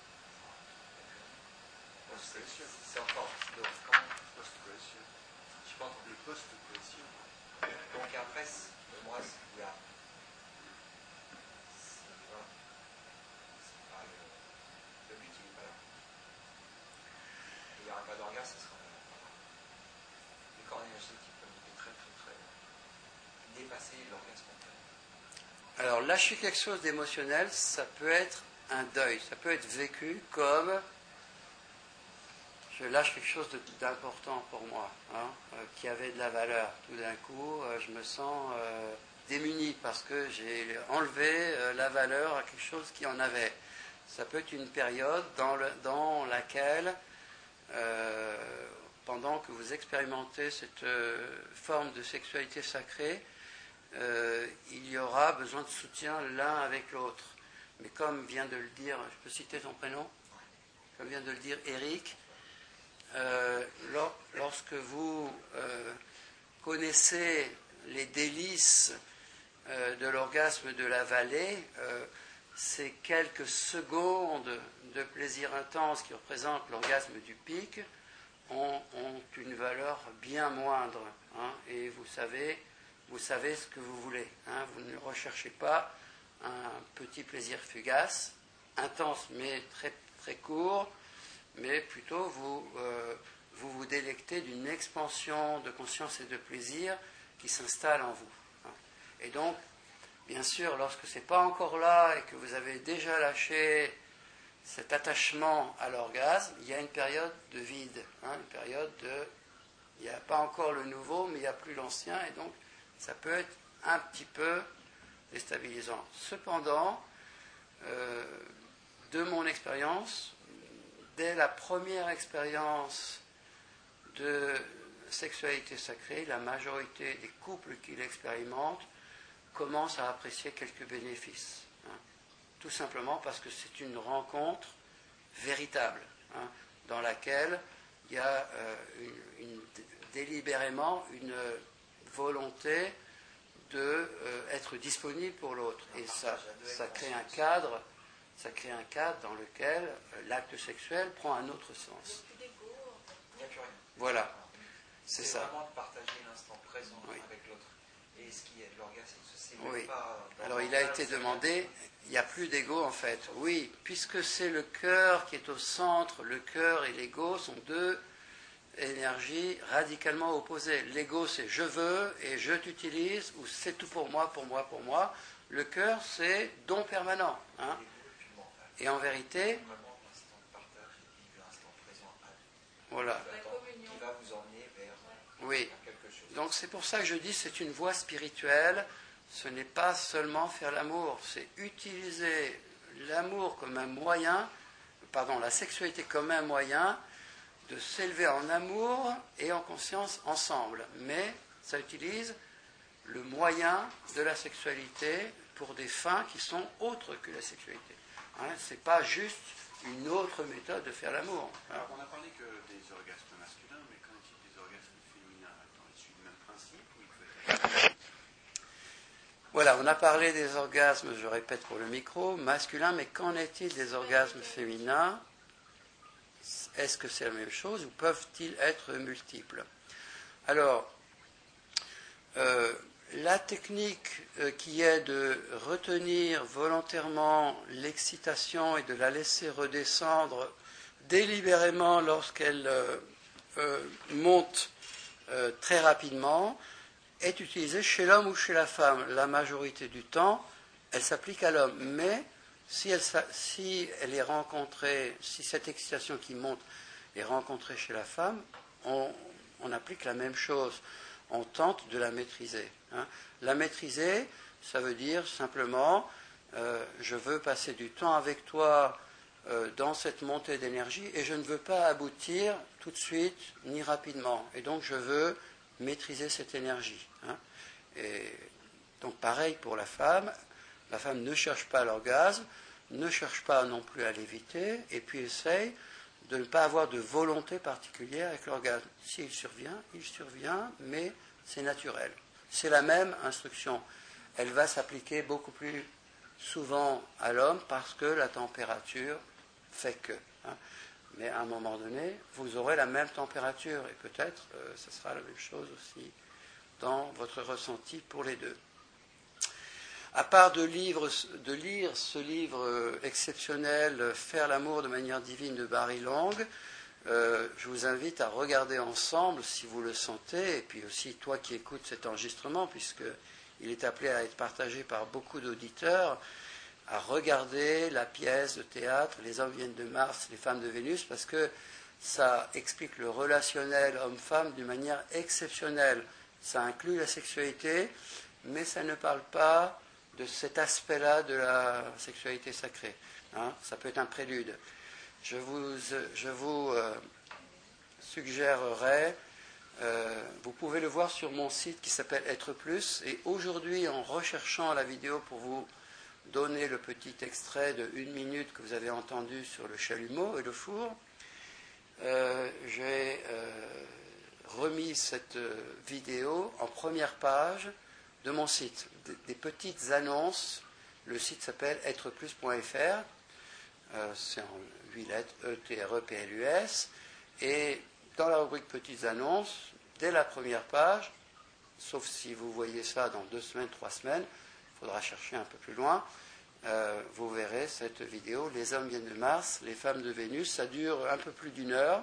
c'est encore quand Post-coïtion. je sais pas entendu. Le post-coïtion. Donc après, moi, il y a. C'est pas, c'est pas le, le but, il n'est pas là. Il n'y aura pas d'orgasme, ça sera pas là. Les corps énergétiques peuvent être très, très, très. dépasser l'orgasme complet. Alors, lâcher quelque chose d'émotionnel, ça peut être un deuil, ça peut être vécu comme je lâche quelque chose de, d'important pour moi, hein, euh, qui avait de la valeur. Tout d'un coup, euh, je me sens euh, démuni parce que j'ai enlevé euh, la valeur à quelque chose qui en avait. Ça peut être une période dans, le, dans laquelle, euh, pendant que vous expérimentez cette euh, forme de sexualité sacrée, euh, il y aura besoin de soutien l'un avec l'autre. Mais comme vient de le dire, je peux citer son prénom ? Comme vient de le dire Eric, Euh, lor, lorsque vous euh, connaissez les délices euh, de l'orgasme de la vallée, euh, ces quelques secondes de plaisir intense qui représentent l'orgasme du pic ont, ont une valeur bien moindre. Hein, et vous savez, vous savez ce que vous voulez. Hein, vous ne recherchez pas un petit plaisir fugace, intense mais très, très court, mais plutôt vous, euh, vous vous délectez d'une expansion de conscience et de plaisir qui s'installe en vous. Et donc, bien sûr, lorsque ce n'est pas encore là et que vous avez déjà lâché cet attachement à l'orgasme, il y a une période de vide, hein, une période de... Il n'y a pas encore le nouveau, mais il n'y a plus l'ancien, et donc ça peut être un petit peu déstabilisant. Cependant, euh, de mon expérience, dès la première expérience de sexualité sacrée, la majorité des couples qui l'expérimentent commencent à apprécier quelques bénéfices. Hein. Tout simplement parce que c'est une rencontre véritable, hein, dans laquelle il y a euh, une, une, délibérément une volonté de euh, être disponible pour l'autre. Et ça, ça crée un cadre Ça crée un cadre dans lequel euh, l'acte sexuel prend un autre sens. Il n'y a plus rien. Voilà, c'est, c'est ça. vraiment de partager l'instant présent oui. avec l'autre. Et ce qui est de l'orgasme, c'est oui. pas... Alors il a été demandé, il n'y a plus d'ego en fait. Oui, puisque c'est le cœur qui est au centre, le cœur et l'ego sont deux énergies radicalement opposées. L'ego c'est je veux et je t'utilise, ou c'est tout pour moi, pour moi, pour moi. Le cœur c'est don permanent. Hein. Et en vérité, voilà. Qui va vous emmener vers oui. quelque chose. Donc c'est pour ça que je dis c'est une voie spirituelle. Ce n'est pas seulement faire l'amour, c'est utiliser l'amour comme un moyen, pardon, la sexualité comme un moyen de s'élever en amour et en conscience ensemble. Mais ça utilise le moyen de la sexualité pour des fins qui sont autres que la sexualité. Hein, c'est pas juste une autre méthode de faire l'amour. Alors, on a parlé que des orgasmes masculins, mais qu'en est-il des orgasmes féminins? Est-ce le même principe ou il peut être... Voilà, on a parlé des orgasmes, je répète pour le micro, masculins, mais qu'en est-il des orgasmes féminins? Est-ce que c'est la même chose ou peuvent-ils être multiples? Alors, euh, la technique euh, qui est de retenir volontairement l'excitation et de la laisser redescendre délibérément lorsqu'elle euh, euh, monte euh, très rapidement, est utilisée chez l'homme ou chez la femme. La majorité du temps, elle s'applique à l'homme. Mais si elle, si elle est rencontrée, si cette excitation qui monte est rencontrée chez la femme, on, on applique la même chose. On tente de la maîtriser. Hein. La maîtriser, ça veut dire simplement, euh, je veux passer du temps avec toi euh, dans cette montée d'énergie et je ne veux pas aboutir tout de suite ni rapidement. Et donc je veux maîtriser cette énergie. Hein. Et donc pareil pour la femme, la femme ne cherche pas l'orgasme, ne cherche pas non plus à l'éviter, et puis essaye de ne pas avoir de volonté particulière avec l'orgasme. S'il survient, il survient, mais c'est naturel. C'est la même instruction. Elle va s'appliquer beaucoup plus souvent à l'homme parce que la température fait que. Hein. Mais à un moment donné, vous aurez la même température et peut-être euh, ce sera la même chose aussi dans votre ressenti pour les deux. À part de, livre, de lire ce livre exceptionnel, Faire l'amour de manière divine de Barry Long, euh, je vous invite à regarder ensemble, si vous le sentez, et puis aussi toi qui écoutes cet enregistrement, puisqu'il est appelé à être partagé par beaucoup d'auditeurs, à regarder la pièce de théâtre « Les hommes viennent de Mars, les femmes de Vénus », parce que ça explique le relationnel homme-femme d'une manière exceptionnelle. Ça inclut la sexualité, mais ça ne parle pas de cet aspect-là de la sexualité sacrée. Hein. Ça peut être un prélude. Je vous, je vous euh, suggérerais, euh, vous pouvez le voir sur mon site qui s'appelle Être Plus, et aujourd'hui, en recherchant la vidéo pour vous donner le petit extrait de une minute que vous avez entendu sur le chalumeau et le four, euh, j'ai euh, remis cette vidéo en première page de mon site. Des, des petites annonces. Le site s'appelle être plus point f r. Euh, c'est en huit lettres, E T R E P L U S. Et dans la rubrique petites annonces, dès la première page, sauf si vous voyez ça dans deux semaines, trois semaines, il faudra chercher un peu plus loin, euh, vous verrez cette vidéo. Les hommes viennent de Mars, les femmes de Vénus. Ça dure un peu plus d'une heure.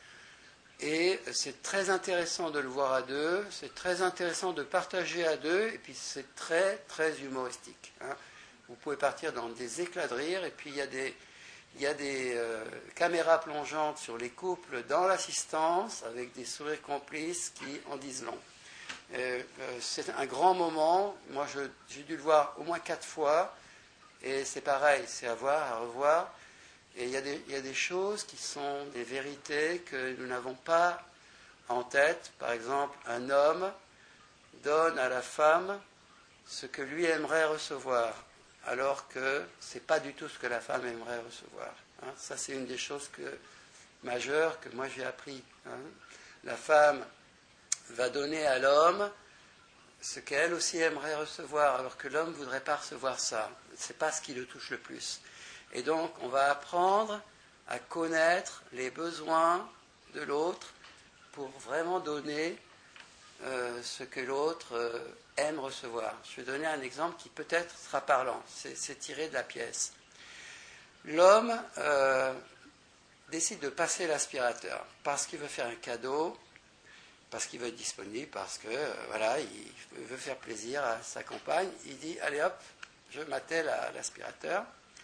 Et c'est très intéressant de le voir à deux, c'est très intéressant de partager à deux, et puis c'est très, très humoristique. Hein. Vous pouvez partir dans des éclats de rire, et puis il y a des, il y a des euh, caméras plongeantes sur les couples dans l'assistance, avec des sourires complices qui en disent long. Euh, euh, c'est un grand moment, moi je, j'ai dû le voir au moins quatre fois, et c'est pareil, c'est à voir, à revoir. Et il y, a des, il y a des choses qui sont des vérités que nous n'avons pas en tête. Par exemple, un homme donne à la femme ce que lui aimerait recevoir, alors que ce n'est pas du tout ce que la femme aimerait recevoir. Hein. Ça, c'est une des choses que, majeures que moi j'ai appris. Hein. La femme va donner à l'homme ce qu'elle aussi aimerait recevoir, alors que l'homme ne voudrait pas recevoir ça. Ce n'est pas ce qui le touche le plus. Et donc, on va apprendre à connaître les besoins de l'autre pour vraiment donner euh, ce que l'autre euh, aime recevoir. Je vais donner un exemple qui peut-être sera parlant. C'est, c'est tiré de la pièce. L'homme euh, décide de passer l'aspirateur parce qu'il veut faire un cadeau, parce qu'il veut être disponible, parce que euh, voilà, il veut faire plaisir à sa compagne. Il dit, allez hop, je m'attelle à l'aspirateur.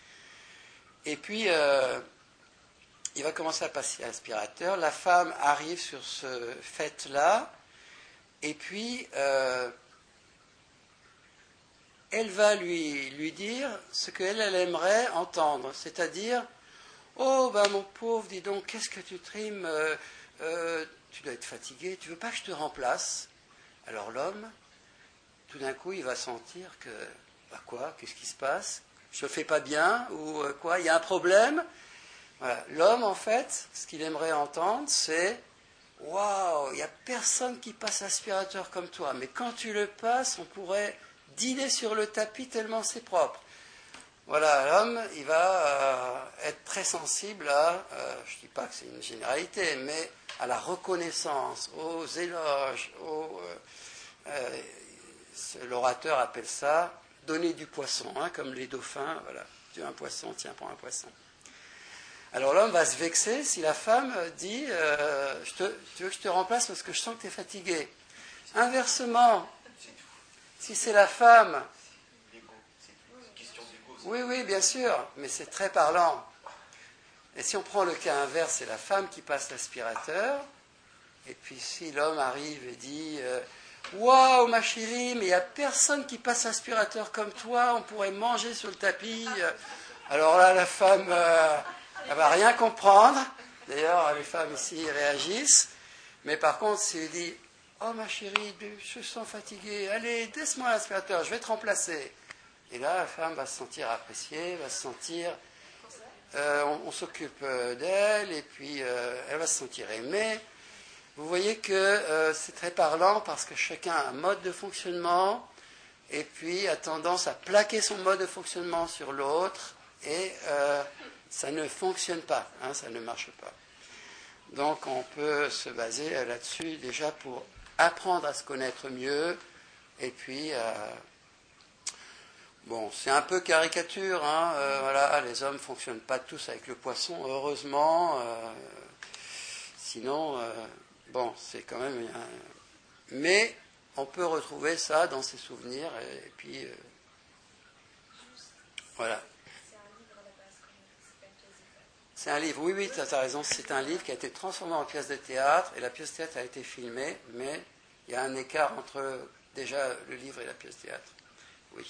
Et puis, euh, il va commencer à passer l'aspirateur. La femme arrive sur ce fait-là. Et puis, euh, elle va lui, lui dire ce qu'elle elle aimerait entendre. C'est-à-dire, oh, ben mon pauvre, dis donc, qu'est-ce que tu trimes euh, euh, tu dois être fatigué, tu veux pas que je te remplace? Alors l'homme, tout d'un coup, il va sentir que, bah quoi, qu'est-ce qui se passe? Je ne fais pas bien, ou euh, quoi, il y a un problème. Voilà. L'homme, en fait, ce qu'il aimerait entendre, c'est « Waouh, il n'y a personne qui passe l'aspirateur comme toi, mais quand tu le passes, on pourrait dîner sur le tapis tellement c'est propre. » Voilà, l'homme, il va euh, être très sensible à, euh, je ne dis pas que c'est une généralité, mais à la reconnaissance, aux éloges, aux, euh, euh, l'orateur appelle ça donner du poisson, hein, comme les dauphins, voilà, tu as un poisson, tiens, prends un poisson. Alors l'homme va se vexer si la femme dit euh, je te, tu veux que je te remplace parce que je sens que tu es fatigué. Inversement, si c'est la femme... Oui, oui, bien sûr, mais c'est très parlant. Et si on prend le cas inverse, c'est la femme qui passe l'aspirateur, et puis si l'homme arrive et dit euh, waouh, ma chérie, mais il n'y a personne qui passe l'aspirateur comme toi, on pourrait manger sur le tapis. Alors là, la femme, euh, elle ne va rien comprendre. D'ailleurs, les femmes ici réagissent. Mais par contre, si elle dit oh, ma chérie, je sens fatiguée, allez, laisse-moi l'aspirateur, je vais te remplacer. Et là, la femme va se sentir appréciée, va se sentir... Euh, on, on s'occupe d'elle, et puis euh, elle va se sentir aimée. Vous voyez que euh, c'est très parlant parce que chacun a un mode de fonctionnement, et puis a tendance à plaquer son mode de fonctionnement sur l'autre, et euh, ça ne fonctionne pas, hein, ça ne marche pas. Donc on peut se baser là-dessus déjà pour apprendre à se connaître mieux, et puis... Euh, Bon, c'est un peu caricature, hein, euh, voilà, les hommes ne fonctionnent pas tous avec le poisson, heureusement, euh, sinon, euh, bon, c'est quand même... Un... Mais on peut retrouver ça dans ses souvenirs, et, et puis, euh, voilà. C'est un livre, oui, oui, tu as raison, c'est un livre qui a été transformé en pièce de théâtre, et la pièce de théâtre a été filmée, mais il y a un écart entre déjà le livre et la pièce de théâtre, oui.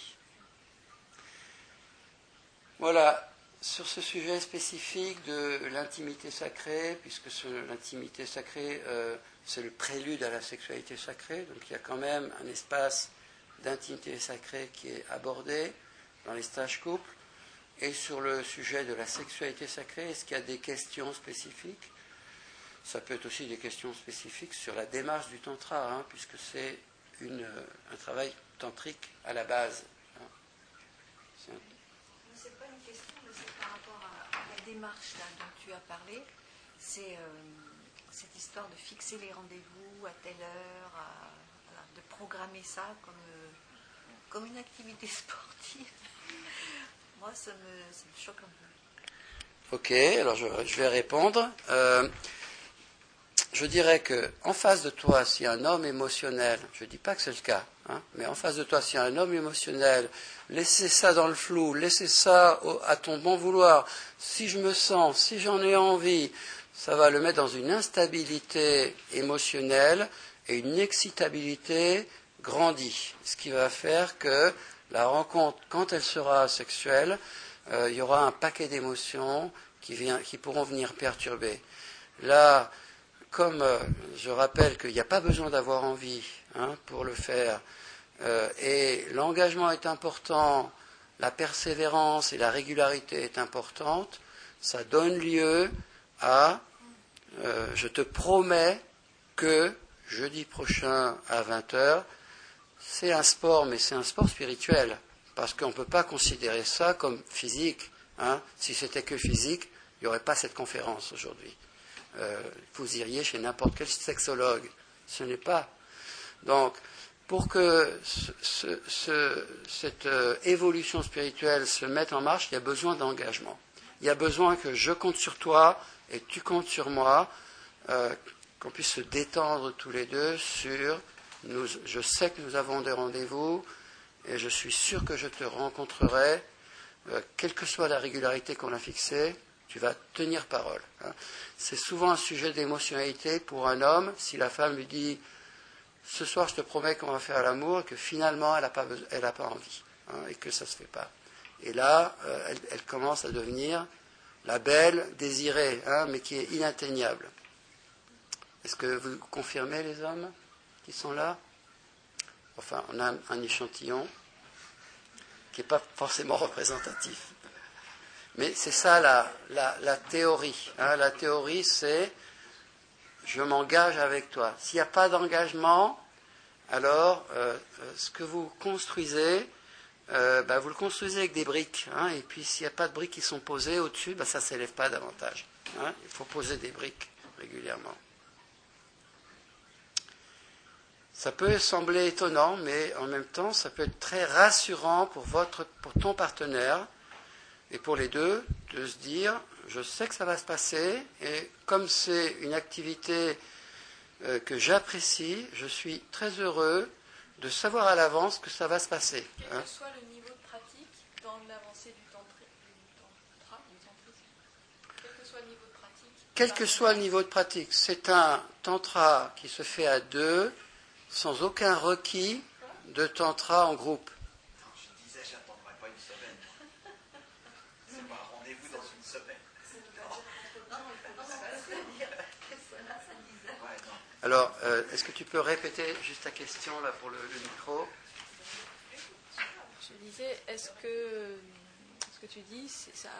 Voilà, sur ce sujet spécifique de l'intimité sacrée, puisque ce, l'intimité sacrée, euh, c'est le prélude à la sexualité sacrée, donc il y a quand même un espace d'intimité sacrée qui est abordé dans les stages couples. Et sur le sujet de la sexualité sacrée, est-ce qu'il y a des questions spécifiques ? Ça peut être aussi des questions spécifiques sur la démarche du tantra, hein, puisque c'est une, un travail tantrique à la base. Hein. C'est un... C'est pas une question, mais c'est par rapport à, à la démarche là, dont tu as parlé. C'est euh, cette histoire de fixer les rendez-vous à telle heure, à, à, de programmer ça comme, euh, comme une activité sportive. Moi, ça me, ça me choque un peu. Ok, alors je, je vais répondre. Euh, je dirais qu'en face de toi, s'il y a un homme émotionnel, je ne dis pas que c'est le cas, hein, mais en face de toi, s'il y a un homme émotionnel, laissez ça dans le flou, laissez ça au, à ton bon vouloir. Si je me sens, si j'en ai envie, ça va le mettre dans une instabilité émotionnelle et une excitabilité grandie. Ce qui va faire que la rencontre, quand elle sera sexuelle, euh, il y aura un paquet d'émotions qui, vient, qui pourront venir perturber. Là, comme euh, je rappelle qu'il n'y a pas besoin d'avoir envie, hein, pour le faire, euh, et l'engagement est important, la persévérance et la régularité est importante, ça donne lieu à euh, je te promets que jeudi prochain à vingt heures, c'est un sport, mais c'est un sport spirituel, parce qu'on ne peut pas considérer ça comme physique. Hein. Si c'était que physique, il n'y aurait pas cette conférence aujourd'hui. Euh, vous iriez chez n'importe quel sexologue. Ce n'est pas. Donc, pour que ce, ce, ce, cette euh, évolution spirituelle se mette en marche, il y a besoin d'engagement. Il y a besoin que je compte sur toi et tu comptes sur moi, euh, qu'on puisse se détendre tous les deux sur... Nous, je sais que nous avons des rendez-vous et je suis sûr que je te rencontrerai, euh, quelle que soit la régularité qu'on a fixée, tu vas tenir parole. Hein. C'est souvent un sujet d'émotionnalité pour un homme si la femme lui dit ce soir je te promets qu'on va faire l'amour et que finalement elle n'a pas, elle n'a pas envie, hein, et que ça ne se fait pas. Et là, euh, elle, elle commence à devenir la belle désirée, hein, mais qui est inatteignable. Est-ce que vous confirmez, les hommes qui sont là? Enfin, on a un, un échantillon qui n'est pas forcément représentatif. Mais c'est ça la, la, la théorie. Hein. La théorie, c'est je m'engage avec toi. S'il n'y a pas d'engagement, alors euh, ce que vous construisez, euh, bah, vous le construisez avec des briques. Hein, et puis s'il n'y a pas de briques qui sont posées au-dessus, bah, ça ne s'élève pas davantage. Hein. Il faut poser des briques régulièrement. Ça peut sembler étonnant, mais en même temps, ça peut être très rassurant pour, votre, pour ton partenaire et pour les deux, de se dire, je sais que ça va se passer, et comme c'est une activité euh, que j'apprécie, je suis très heureux de savoir à l'avance que ça va se passer. Quel Hein. que soit le niveau de pratique dans l'avancée du tantra, du tantra, du tantrisme. Quel que soit le niveau de pratique. Quel que soit le niveau de pratique, c'est un tantra qui se fait à deux, sans aucun requis de tantra en groupe. Je disais, j'attendrai pas une semaine. C'est pas un rendez-vous dans une semaine. Ouais, non. Alors, euh, est-ce que tu peux répéter juste ta question là pour le, le micro? Je disais, est-ce que ce que tu dis, c'est, ça,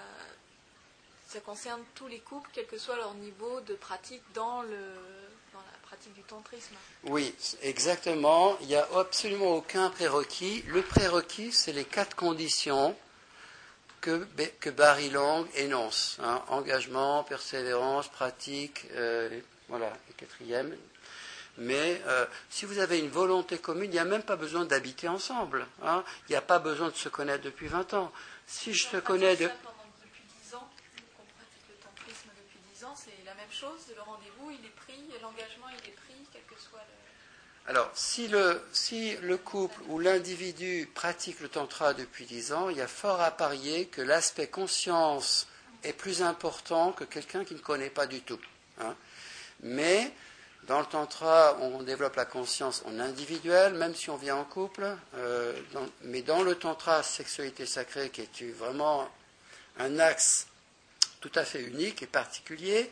ça concerne tous les couples, quel que soit leur niveau de pratique dans, le, dans la pratique du tantrisme? Oui, exactement. Il n'y a absolument aucun prérequis. Le prérequis, c'est les quatre conditions que, que Barry Long énonce. Hein. Engagement, persévérance, pratique, euh, voilà, le quatrième. Mais euh, si vous avez une volonté commune, il n'y a même pas besoin d'habiter ensemble. Hein. Il n'y a pas besoin de se connaître depuis vingt ans. Si je te connais de... Ça pendant, depuis dix ans, qu'on pratique le tantrisme depuis dix ans, c'est la même chose. Le rendez-vous, il est pris, l'engagement, il est pris, quel que soit le... Alors, si le, si le couple ou l'individu pratique le tantra depuis dix ans, il y a fort à parier que l'aspect conscience est plus important que quelqu'un qui ne connaît pas du tout. Hein. Mais... dans le tantra, on développe la conscience en individuel, même si on vient en couple. Euh, dans, mais dans le tantra, sexualité sacrée, qui est vraiment un axe tout à fait unique et particulier,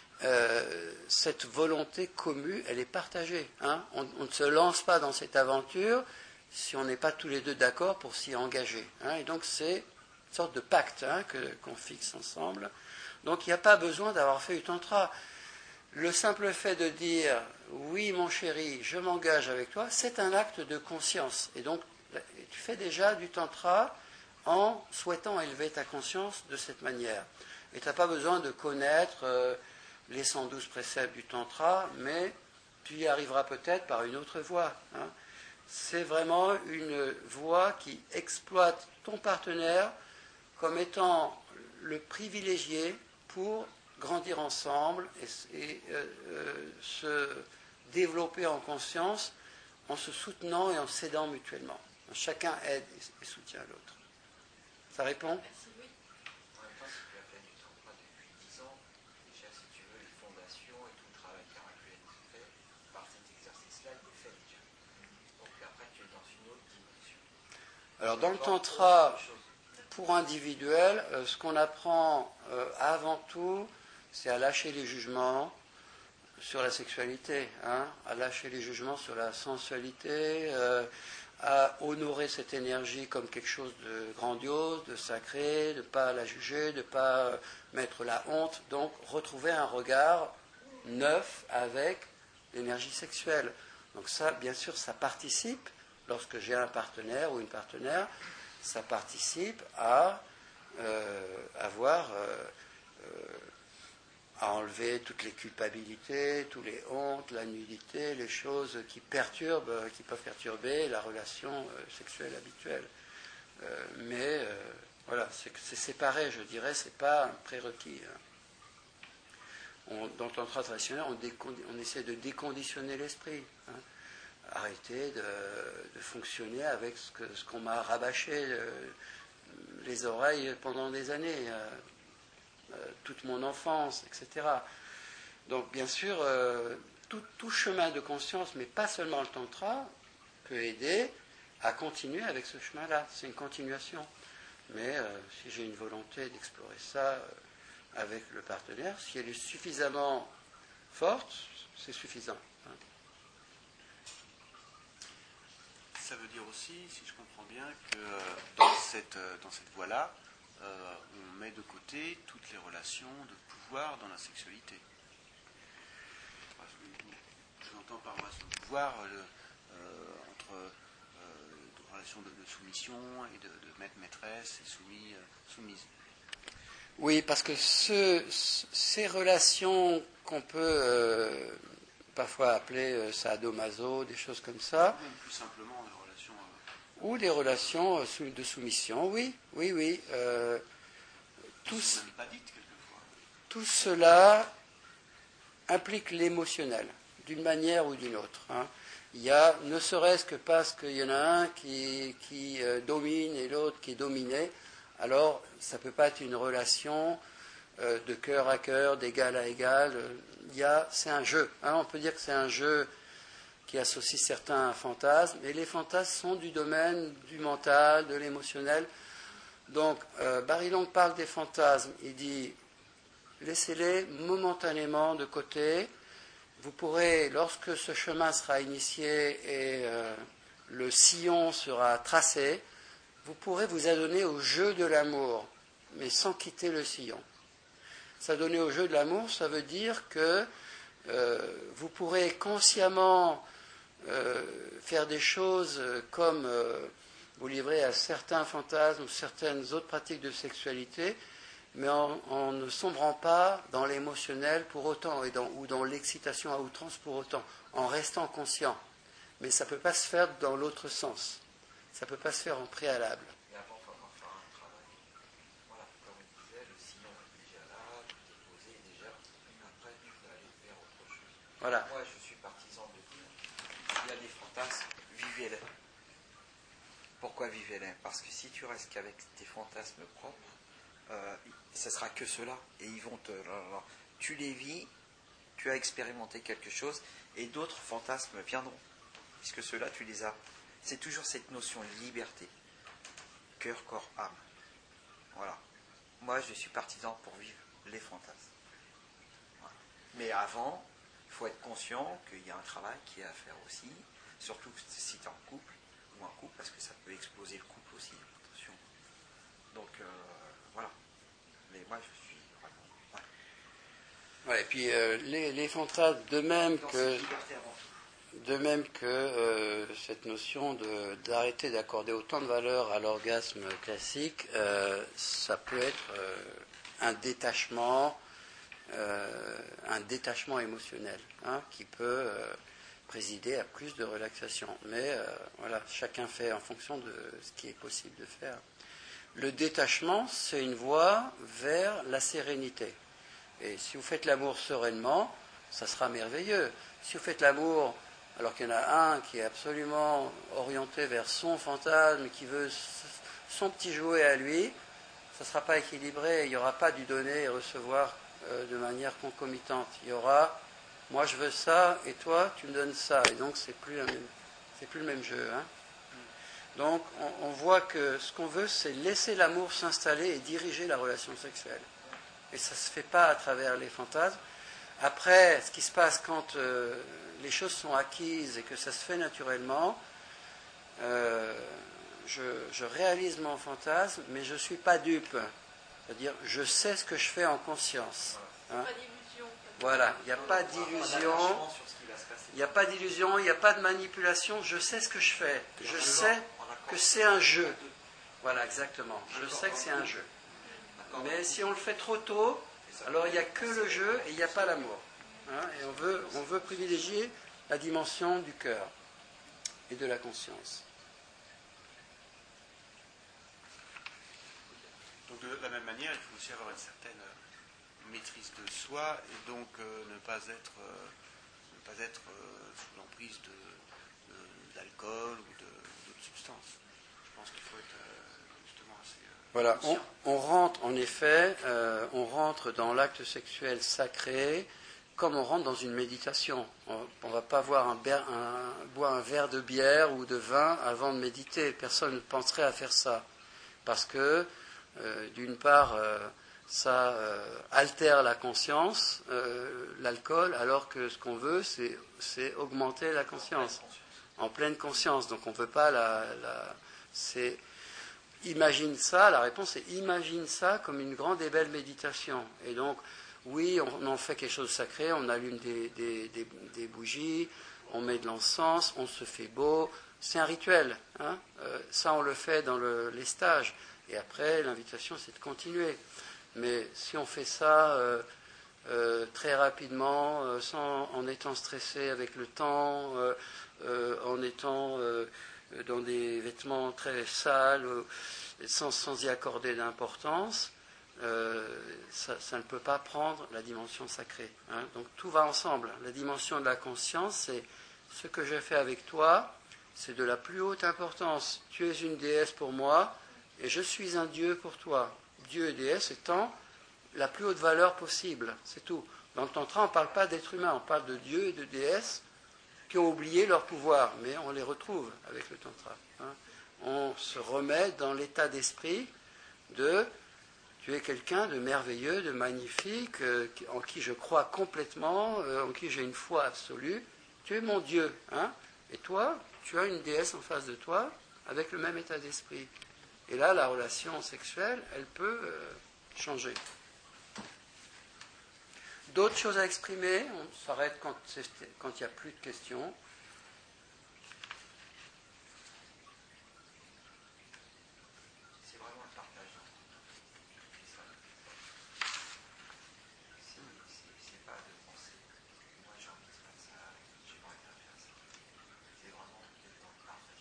euh, cette volonté commune, elle est partagée. Hein. On, on ne se lance pas dans cette aventure si on n'est pas tous les deux d'accord pour s'y engager. Hein. Et donc c'est une sorte de pacte hein, que, qu'on fixe ensemble. Donc il n'y a pas besoin d'avoir fait du tantra. Le simple fait de dire « oui, mon chéri, je m'engage avec toi », c'est un acte de conscience. Et donc, tu fais déjà du tantra en souhaitant élever ta conscience de cette manière. Et tu n'as pas besoin de connaître euh, les cent douze préceptes du tantra, mais tu y arriveras peut-être par une autre voie. Hein. C'est vraiment une voie qui exploite ton partenaire comme étant le privilégié pour grandir ensemble et, et euh, euh, se développer en conscience en se soutenant et en s'aidant mutuellement. Chacun aide et, et soutient l'autre. Ça répond? Merci, oui. En même temps, si tu as fait du tantra depuis dix ans, déjà, si tu veux, les fondations et tout le travail qui aurait pu être fait par cet exercice-là, il est fait déjà. Donc après, tu es dans une autre dimension. Alors, dans le tantra, pour individuel, euh, ce qu'on apprend euh, avant tout, c'est à lâcher les jugements sur la sexualité, hein, à lâcher les jugements sur la sensualité, euh, à honorer cette énergie comme quelque chose de grandiose, de sacré, de ne pas la juger, de ne pas mettre la honte, donc retrouver un regard neuf avec l'énergie sexuelle. Donc ça, bien sûr, ça participe, lorsque j'ai un partenaire ou une partenaire, ça participe à euh, avoir... Euh, euh, à enlever toutes les culpabilités, toutes les hontes, la nudité, les choses qui perturbent, qui peuvent perturber la relation euh, sexuelle habituelle. Euh, mais euh, voilà, c'est, c'est séparé, je dirais, c'est pas un prérequis. Hein. On, dans le tantra traditionnel, on, décondi- on essaie de déconditionner l'esprit. Hein. Arrêter de, de fonctionner avec ce, que, ce qu'on m'a rabâché euh, les oreilles pendant des années. Euh, Euh, toute mon enfance, et cetera. Donc, bien sûr, euh, tout, tout chemin de conscience, mais pas seulement le tantra, peut aider à continuer avec ce chemin-là. C'est une continuation. Mais euh, si j'ai une volonté d'explorer ça euh, avec le partenaire, si elle est suffisamment forte, c'est suffisant. Hein. Ça veut dire aussi, si je comprends bien, que euh, dans cette, euh, dans cette voie-là, euh, on met de côté toutes les relations de pouvoir dans la sexualité. J'entends par relation de pouvoir euh, euh, entre euh, relations de, de soumission et de, de maître-maîtresse et soumis, euh, soumise. Oui, parce que ce, ces relations qu'on peut euh, parfois appeler euh, sadomaso, des choses comme ça, ou même plus simplement des relations euh, ou des relations euh, de soumission, oui, oui, oui. Euh, qui tout, sont même pas dites quelquefois. tout cela implique l'émotionnel, d'une manière ou d'une autre. Hein. Il y a, ne serait-ce que parce qu'il y en a un qui, qui euh, domine et l'autre qui est dominé, alors ça ne peut pas être une relation euh, de cœur à cœur, d'égal à égal. Il y a, c'est un jeu. Hein. On peut dire que c'est un jeu qui associe certains fantasmes, et les fantasmes sont du domaine du mental, de l'émotionnel. Donc, euh, Barry Long parle des fantasmes, il dit, laissez-les momentanément de côté. Vous pourrez, lorsque ce chemin sera initié et euh, le sillon sera tracé, vous pourrez vous adonner au jeu de l'amour, mais sans quitter le sillon. S'adonner au jeu de l'amour, ça veut dire que euh, vous pourrez consciemment euh, faire des choses comme euh, vous livrer à certains fantasmes ou certaines autres pratiques de sexualité, mais en, en ne sombrant pas dans l'émotionnel pour autant, et dans, ou dans l'excitation à outrance pour autant, en restant conscient. Mais ça ne peut pas se faire dans l'autre sens. Ça ne peut pas se faire en préalable. Et avant, il faut encore faire un travail. Voilà, comme on disait, le sillon est déjà là, tout est posé déjà. Après, tu peux aller vers autre chose. Voilà. Moi, je suis partisan de dire, il y a des fantasmes, vivez-les. Pourquoi vivez-les? Parce que si tu restes qu'avec tes fantasmes propres, euh, ce sera que cela. Et ils vont te... Tu les vis, tu as expérimenté quelque chose, et d'autres fantasmes viendront. Puisque ceux-là, tu les as. C'est toujours cette notion de liberté. Cœur, corps, âme. Voilà. Moi, je suis partisan pour vivre les fantasmes. Voilà. Mais avant, il faut être conscient qu'il y a un travail qui est à faire aussi, surtout si tu es en couple, ou un couple, parce que ça peut exploser le couple aussi. Attention. Donc, euh, voilà. Mais moi, je suis vraiment... Ouais. Ouais, et puis euh, les, les fantasmes, de même Dans que... cette liberté avant tout. De même que euh, cette notion de, d'arrêter d'accorder autant de valeur à l'orgasme classique, euh, ça peut être euh, un détachement, euh, un détachement émotionnel, hein, qui peut euh, présider à plus de relaxation. Mais euh, voilà, chacun fait en fonction de ce qui est possible de faire. Le détachement, c'est une voie vers la sérénité. Et si vous faites l'amour sereinement, ça sera merveilleux. Si vous faites l'amour alors qu'il y en a un qui est absolument orienté vers son fantasme, qui veut son petit jouet à lui, ça ne sera pas équilibré, il n'y aura pas du donner et recevoir euh, de manière concomitante. Il y aura, moi je veux ça, et toi tu me donnes ça, et donc c'est plus, la même, c'est plus le même jeu. Hein. Donc on, on voit que ce qu'on veut, c'est laisser l'amour s'installer et diriger la relation sexuelle. Et ça ne se fait pas à travers les fantasmes. Après, ce qui se passe quand euh, les choses sont acquises et que ça se fait naturellement, euh, je, je réalise mon fantasme, mais je ne suis pas dupe. C'est-à-dire, je sais ce que je fais en conscience. Hein. Pas d'illusion. Voilà, il n'y a pas d'illusion, il n'y a pas d'illusion, il n'y a pas de manipulation, je sais ce que je fais. Je sais que c'est un jeu. Voilà, exactement. Je sais que c'est un jeu. Mais si on le fait trop tôt, alors il n'y a que le jeu et il n'y a pas l'amour. Hein, et on veut, on veut privilégier la dimension du cœur et de la conscience. Donc de la même manière, il faut aussi avoir une certaine maîtrise de soi et donc euh, ne pas être, euh, ne pas être euh, sous l'emprise de, de, d'alcool ou de, d'autres substances. Je pense qu'il faut être euh, justement assez... Euh, Voilà, on, on rentre en effet, euh, on rentre dans l'acte sexuel sacré comme on rentre dans une méditation. On ne va pas boire un, un, boire un verre de bière ou de vin avant de méditer. Personne ne penserait à faire ça. Parce que, euh, d'une part, euh, ça euh, altère la conscience, euh, l'alcool, alors que ce qu'on veut, c'est, c'est augmenter la conscience. En pleine conscience. Donc on ne veut pas la... la c'est, imagine ça, la réponse est imagine ça comme une grande et belle méditation. Et donc, oui, on en fait quelque chose de sacré, on allume des, des, des, des bougies, on met de l'encens, on se fait beau, c'est un rituel. Hein, euh, ça, on le fait dans le, les stages. Et après, l'invitation, c'est de continuer. Mais si on fait ça euh, euh, très rapidement, euh, sans, en étant stressé avec le temps, euh, euh, en étant euh, dans des vêtements très sales, euh, sans, sans y accorder d'importance, euh, ça, ça ne peut pas prendre la dimension sacrée. Hein. Donc tout va ensemble. La dimension de la conscience, c'est ce que je fais avec toi, c'est de la plus haute importance. Tu es une déesse pour moi et je suis un Dieu pour toi. Dieu et déesse étant la plus haute valeur possible, c'est tout. Dans le tantra, on ne parle pas d'être humain, on parle de Dieu et de déesse qui ont oublié leur pouvoir, mais on les retrouve avec le tantra. Hein. On se remet dans l'état d'esprit de tu es quelqu'un de merveilleux, de magnifique, euh, en qui je crois complètement, euh, en qui j'ai une foi absolue. Tu es mon Dieu. Hein. Et toi, tu as une déesse en face de toi avec le même état d'esprit. Et là, la relation sexuelle, elle peut euh, changer. D'autres choses à exprimer? On s'arrête quand il n'y a plus de questions. C'est vraiment un partage. C'est pas de penser, moi j'ai envie de faire ça, j'ai pas envie de faire ça. C'est vraiment d'être dans le partage.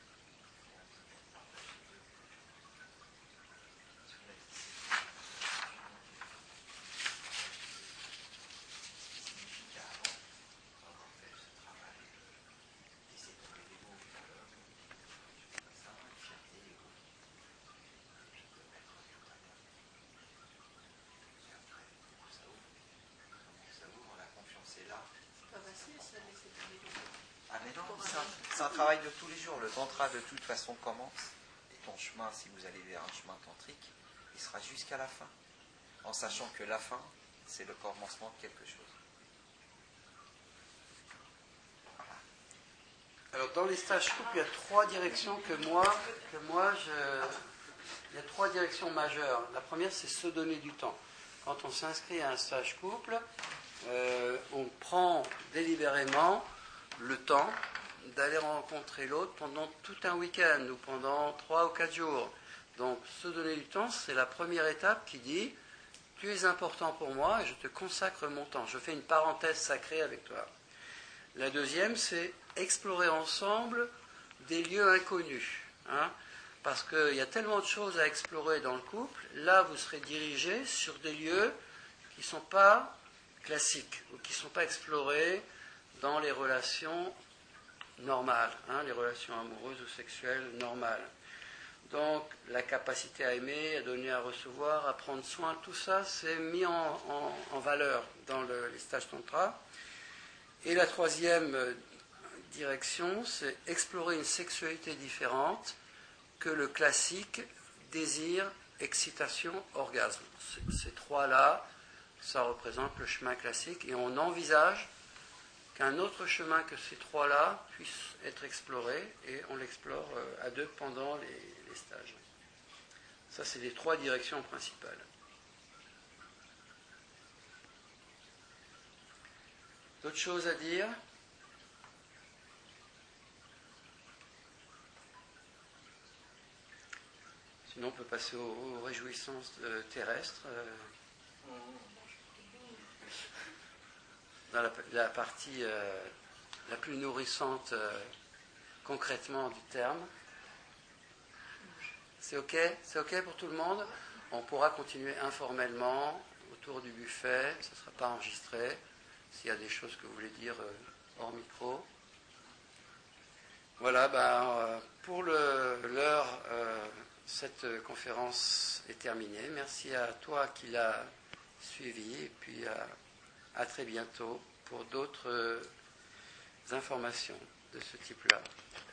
Ah mais non, c'est un travail de tous les jours. Le tantra de toute façon commence. Et ton chemin, si vous allez vers un chemin tantrique, il sera jusqu'à la fin. En sachant que la fin, c'est le commencement de quelque chose. Voilà. Alors dans les stages couple, il y a trois directions que moi, que moi je... il y a trois directions majeures. La première, c'est se donner du temps. Quand on s'inscrit à un stage couple, euh, on prend délibérément le temps d'aller rencontrer l'autre pendant tout un week-end ou pendant trois ou quatre jours. Donc, se donner du temps, c'est la première étape qui dit « Tu es important pour moi et je te consacre mon temps. Je fais une parenthèse sacrée avec toi. » La deuxième, c'est explorer ensemble des lieux inconnus. Hein, parce qu'il y a tellement de choses à explorer dans le couple. Là, vous serez dirigé sur des lieux qui ne sont pas classiques ou qui ne sont pas explorés dans les relations normales, hein, les relations amoureuses ou sexuelles normales. Donc, la capacité à aimer, à donner, à recevoir, à prendre soin, tout ça, c'est mis en, en, en valeur dans le, les stages tantra. Et la troisième direction, c'est explorer une sexualité différente que le classique désir, excitation, orgasme. Ces trois-là, ça représente le chemin classique et on envisage qu'un autre chemin que ces trois-là puisse être exploré et on l'explore à deux pendant les, les stages. Ça, c'est les trois directions principales. D'autres choses à dire? Sinon, on peut passer aux, aux réjouissances euh, terrestres. Euh, dans la, la partie euh, la plus nourrissante euh, concrètement du terme. C'est ok? C'est ok pour tout le monde? On pourra continuer informellement autour du buffet, ça ne sera pas enregistré. S'il y a des choses que vous voulez dire euh, hors micro. Voilà, ben, euh, pour le, l'heure, euh, cette conférence est terminée. Merci à toi qui l'as suivi et puis à À très bientôt pour d'autres informations de ce type-là.